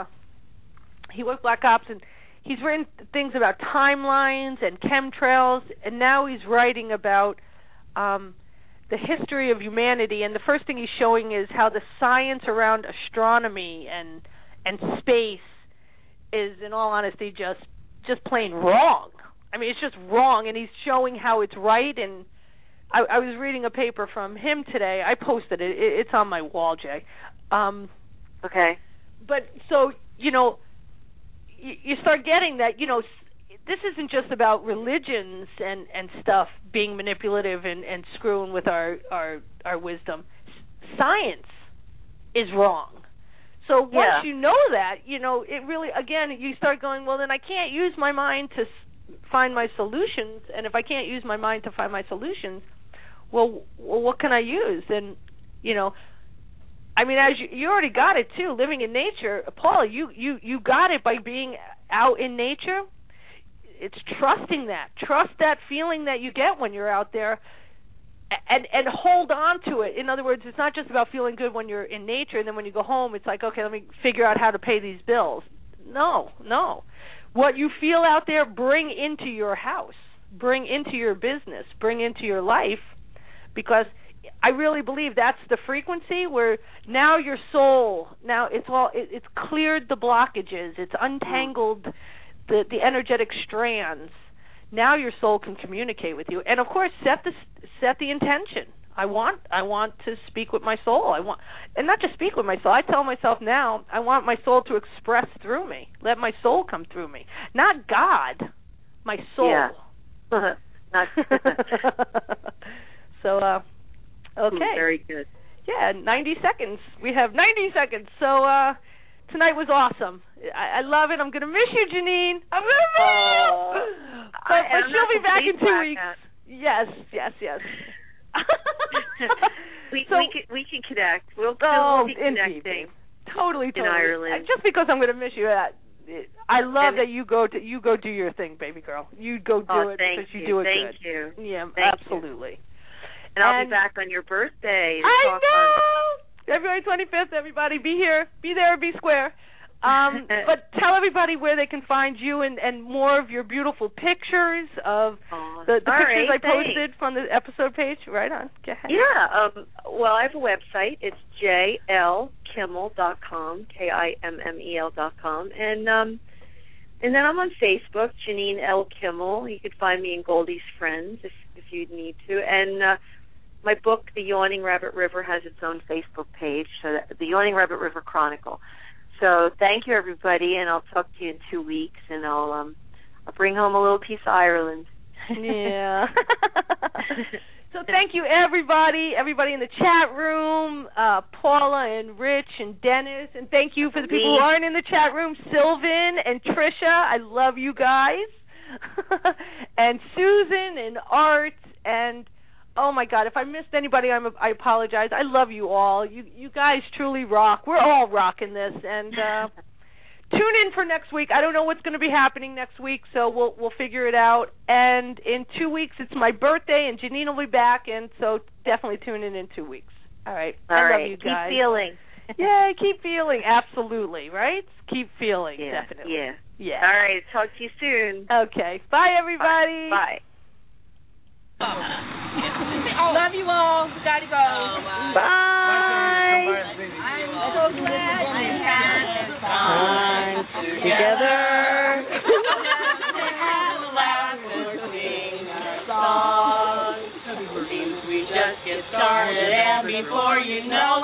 he worked black ops, and he's written things about timelines and chemtrails, and now he's writing about um, the history of humanity. And the first thing he's showing is how the science around astronomy and and space is, in all honesty, just just plain wrong. I mean, it's just wrong, and he's showing how it's right. And I, I was reading a paper from him today. I posted it. it it's on my wall, Jay. Um, okay. But so, you know, you start getting that, you know, this isn't just about religions and, and stuff being manipulative and, and screwing with our, our our wisdom. Science is wrong. So once yeah. you know that, you know, it really, again, you start going, well, then I can't use my mind to find my solutions. And if I can't use my mind to find my solutions, well, well what can I use? And, you know, I mean, as you, you already got it too, living in nature. Paula, you, you, you got it by being out in nature. It's trusting that. Trust that feeling that you get when you're out there, and and hold on to it. In other words, it's not just about feeling good when you're in nature, and then when you go home, it's like, okay, let me figure out how to pay these bills. No, no. What you feel out there, bring into your house, bring into your business, bring into your life, because I really believe that's the frequency where now your soul, now it's all, it, it's cleared the blockages, it's untangled the, the energetic strands. Now your soul can communicate with you, and of course, set the set the intention. I want I want to speak with my soul. I want, and not just speak with my soul. I tell myself now, I want my soul to express through me. Let my soul come through me, not God, my soul. Yeah. not so. uh Okay. Very good. Yeah, ninety seconds. We have ninety seconds. So uh, tonight was awesome. I, I love it. I'm going to miss you, Janine. I'm going to miss oh, you. But, but she'll be back in two weeks. Out. Yes, yes, yes. we, so, we, can, we can connect. We'll, oh, we'll be connecting. Indeed. Totally, totally. In Ireland. Just because I'm going to miss you. Uh, I love and that you go to you go do your thing, baby girl. You go do oh, it because you, you do it thank good. Thank you. Yeah, thank absolutely. You. And I'll and be back on your birthday. I know! February twenty-fifth, everybody. Be here. Be there. Be square. Um, but tell everybody where they can find you and, and more of your beautiful pictures of oh, the, the pictures right, I posted from the episode page. Right on. Go ahead. Yeah. Um, well, I have a website. It's j l kimmel dot com, K I M M E L dot com. And, um, and then I'm on Facebook, Janine L. Kimmel. You could find me in Goldie's Friends if, if you'd need to. And uh, my book, The Yawning Rabbit River, has its own Facebook page, so that, The Yawning Rabbit River Chronicle. So thank you, everybody, and I'll talk to you in two weeks, and I'll um I'll bring home a little piece of Ireland. Yeah. So thank you, everybody, everybody in the chat room, uh, Paula and Rich and Dennis, and thank you for the people who aren't in the chat room, Sylvan and Trisha. I love you guys. And Susan and Art and Oh my God! If I missed anybody, I'm a, I apologize. I love you all. You you guys truly rock. We're all rocking this, and uh, tune in for next week. I don't know what's going to be happening next week, so we'll we'll figure it out. And in two weeks, it's my birthday, and Janine will be back, and so definitely tune in in two weeks. All right. All I right. love you guys. Keep feeling. Yeah, keep feeling. Absolutely. Right. Keep feeling. Yeah. Definitely. Yeah. Yeah. All right. Talk to you soon. Okay. Bye, everybody. Bye. Love you all. Gotta go. Bye. I'm so glad we had this time together. Seems we just get started, and before you know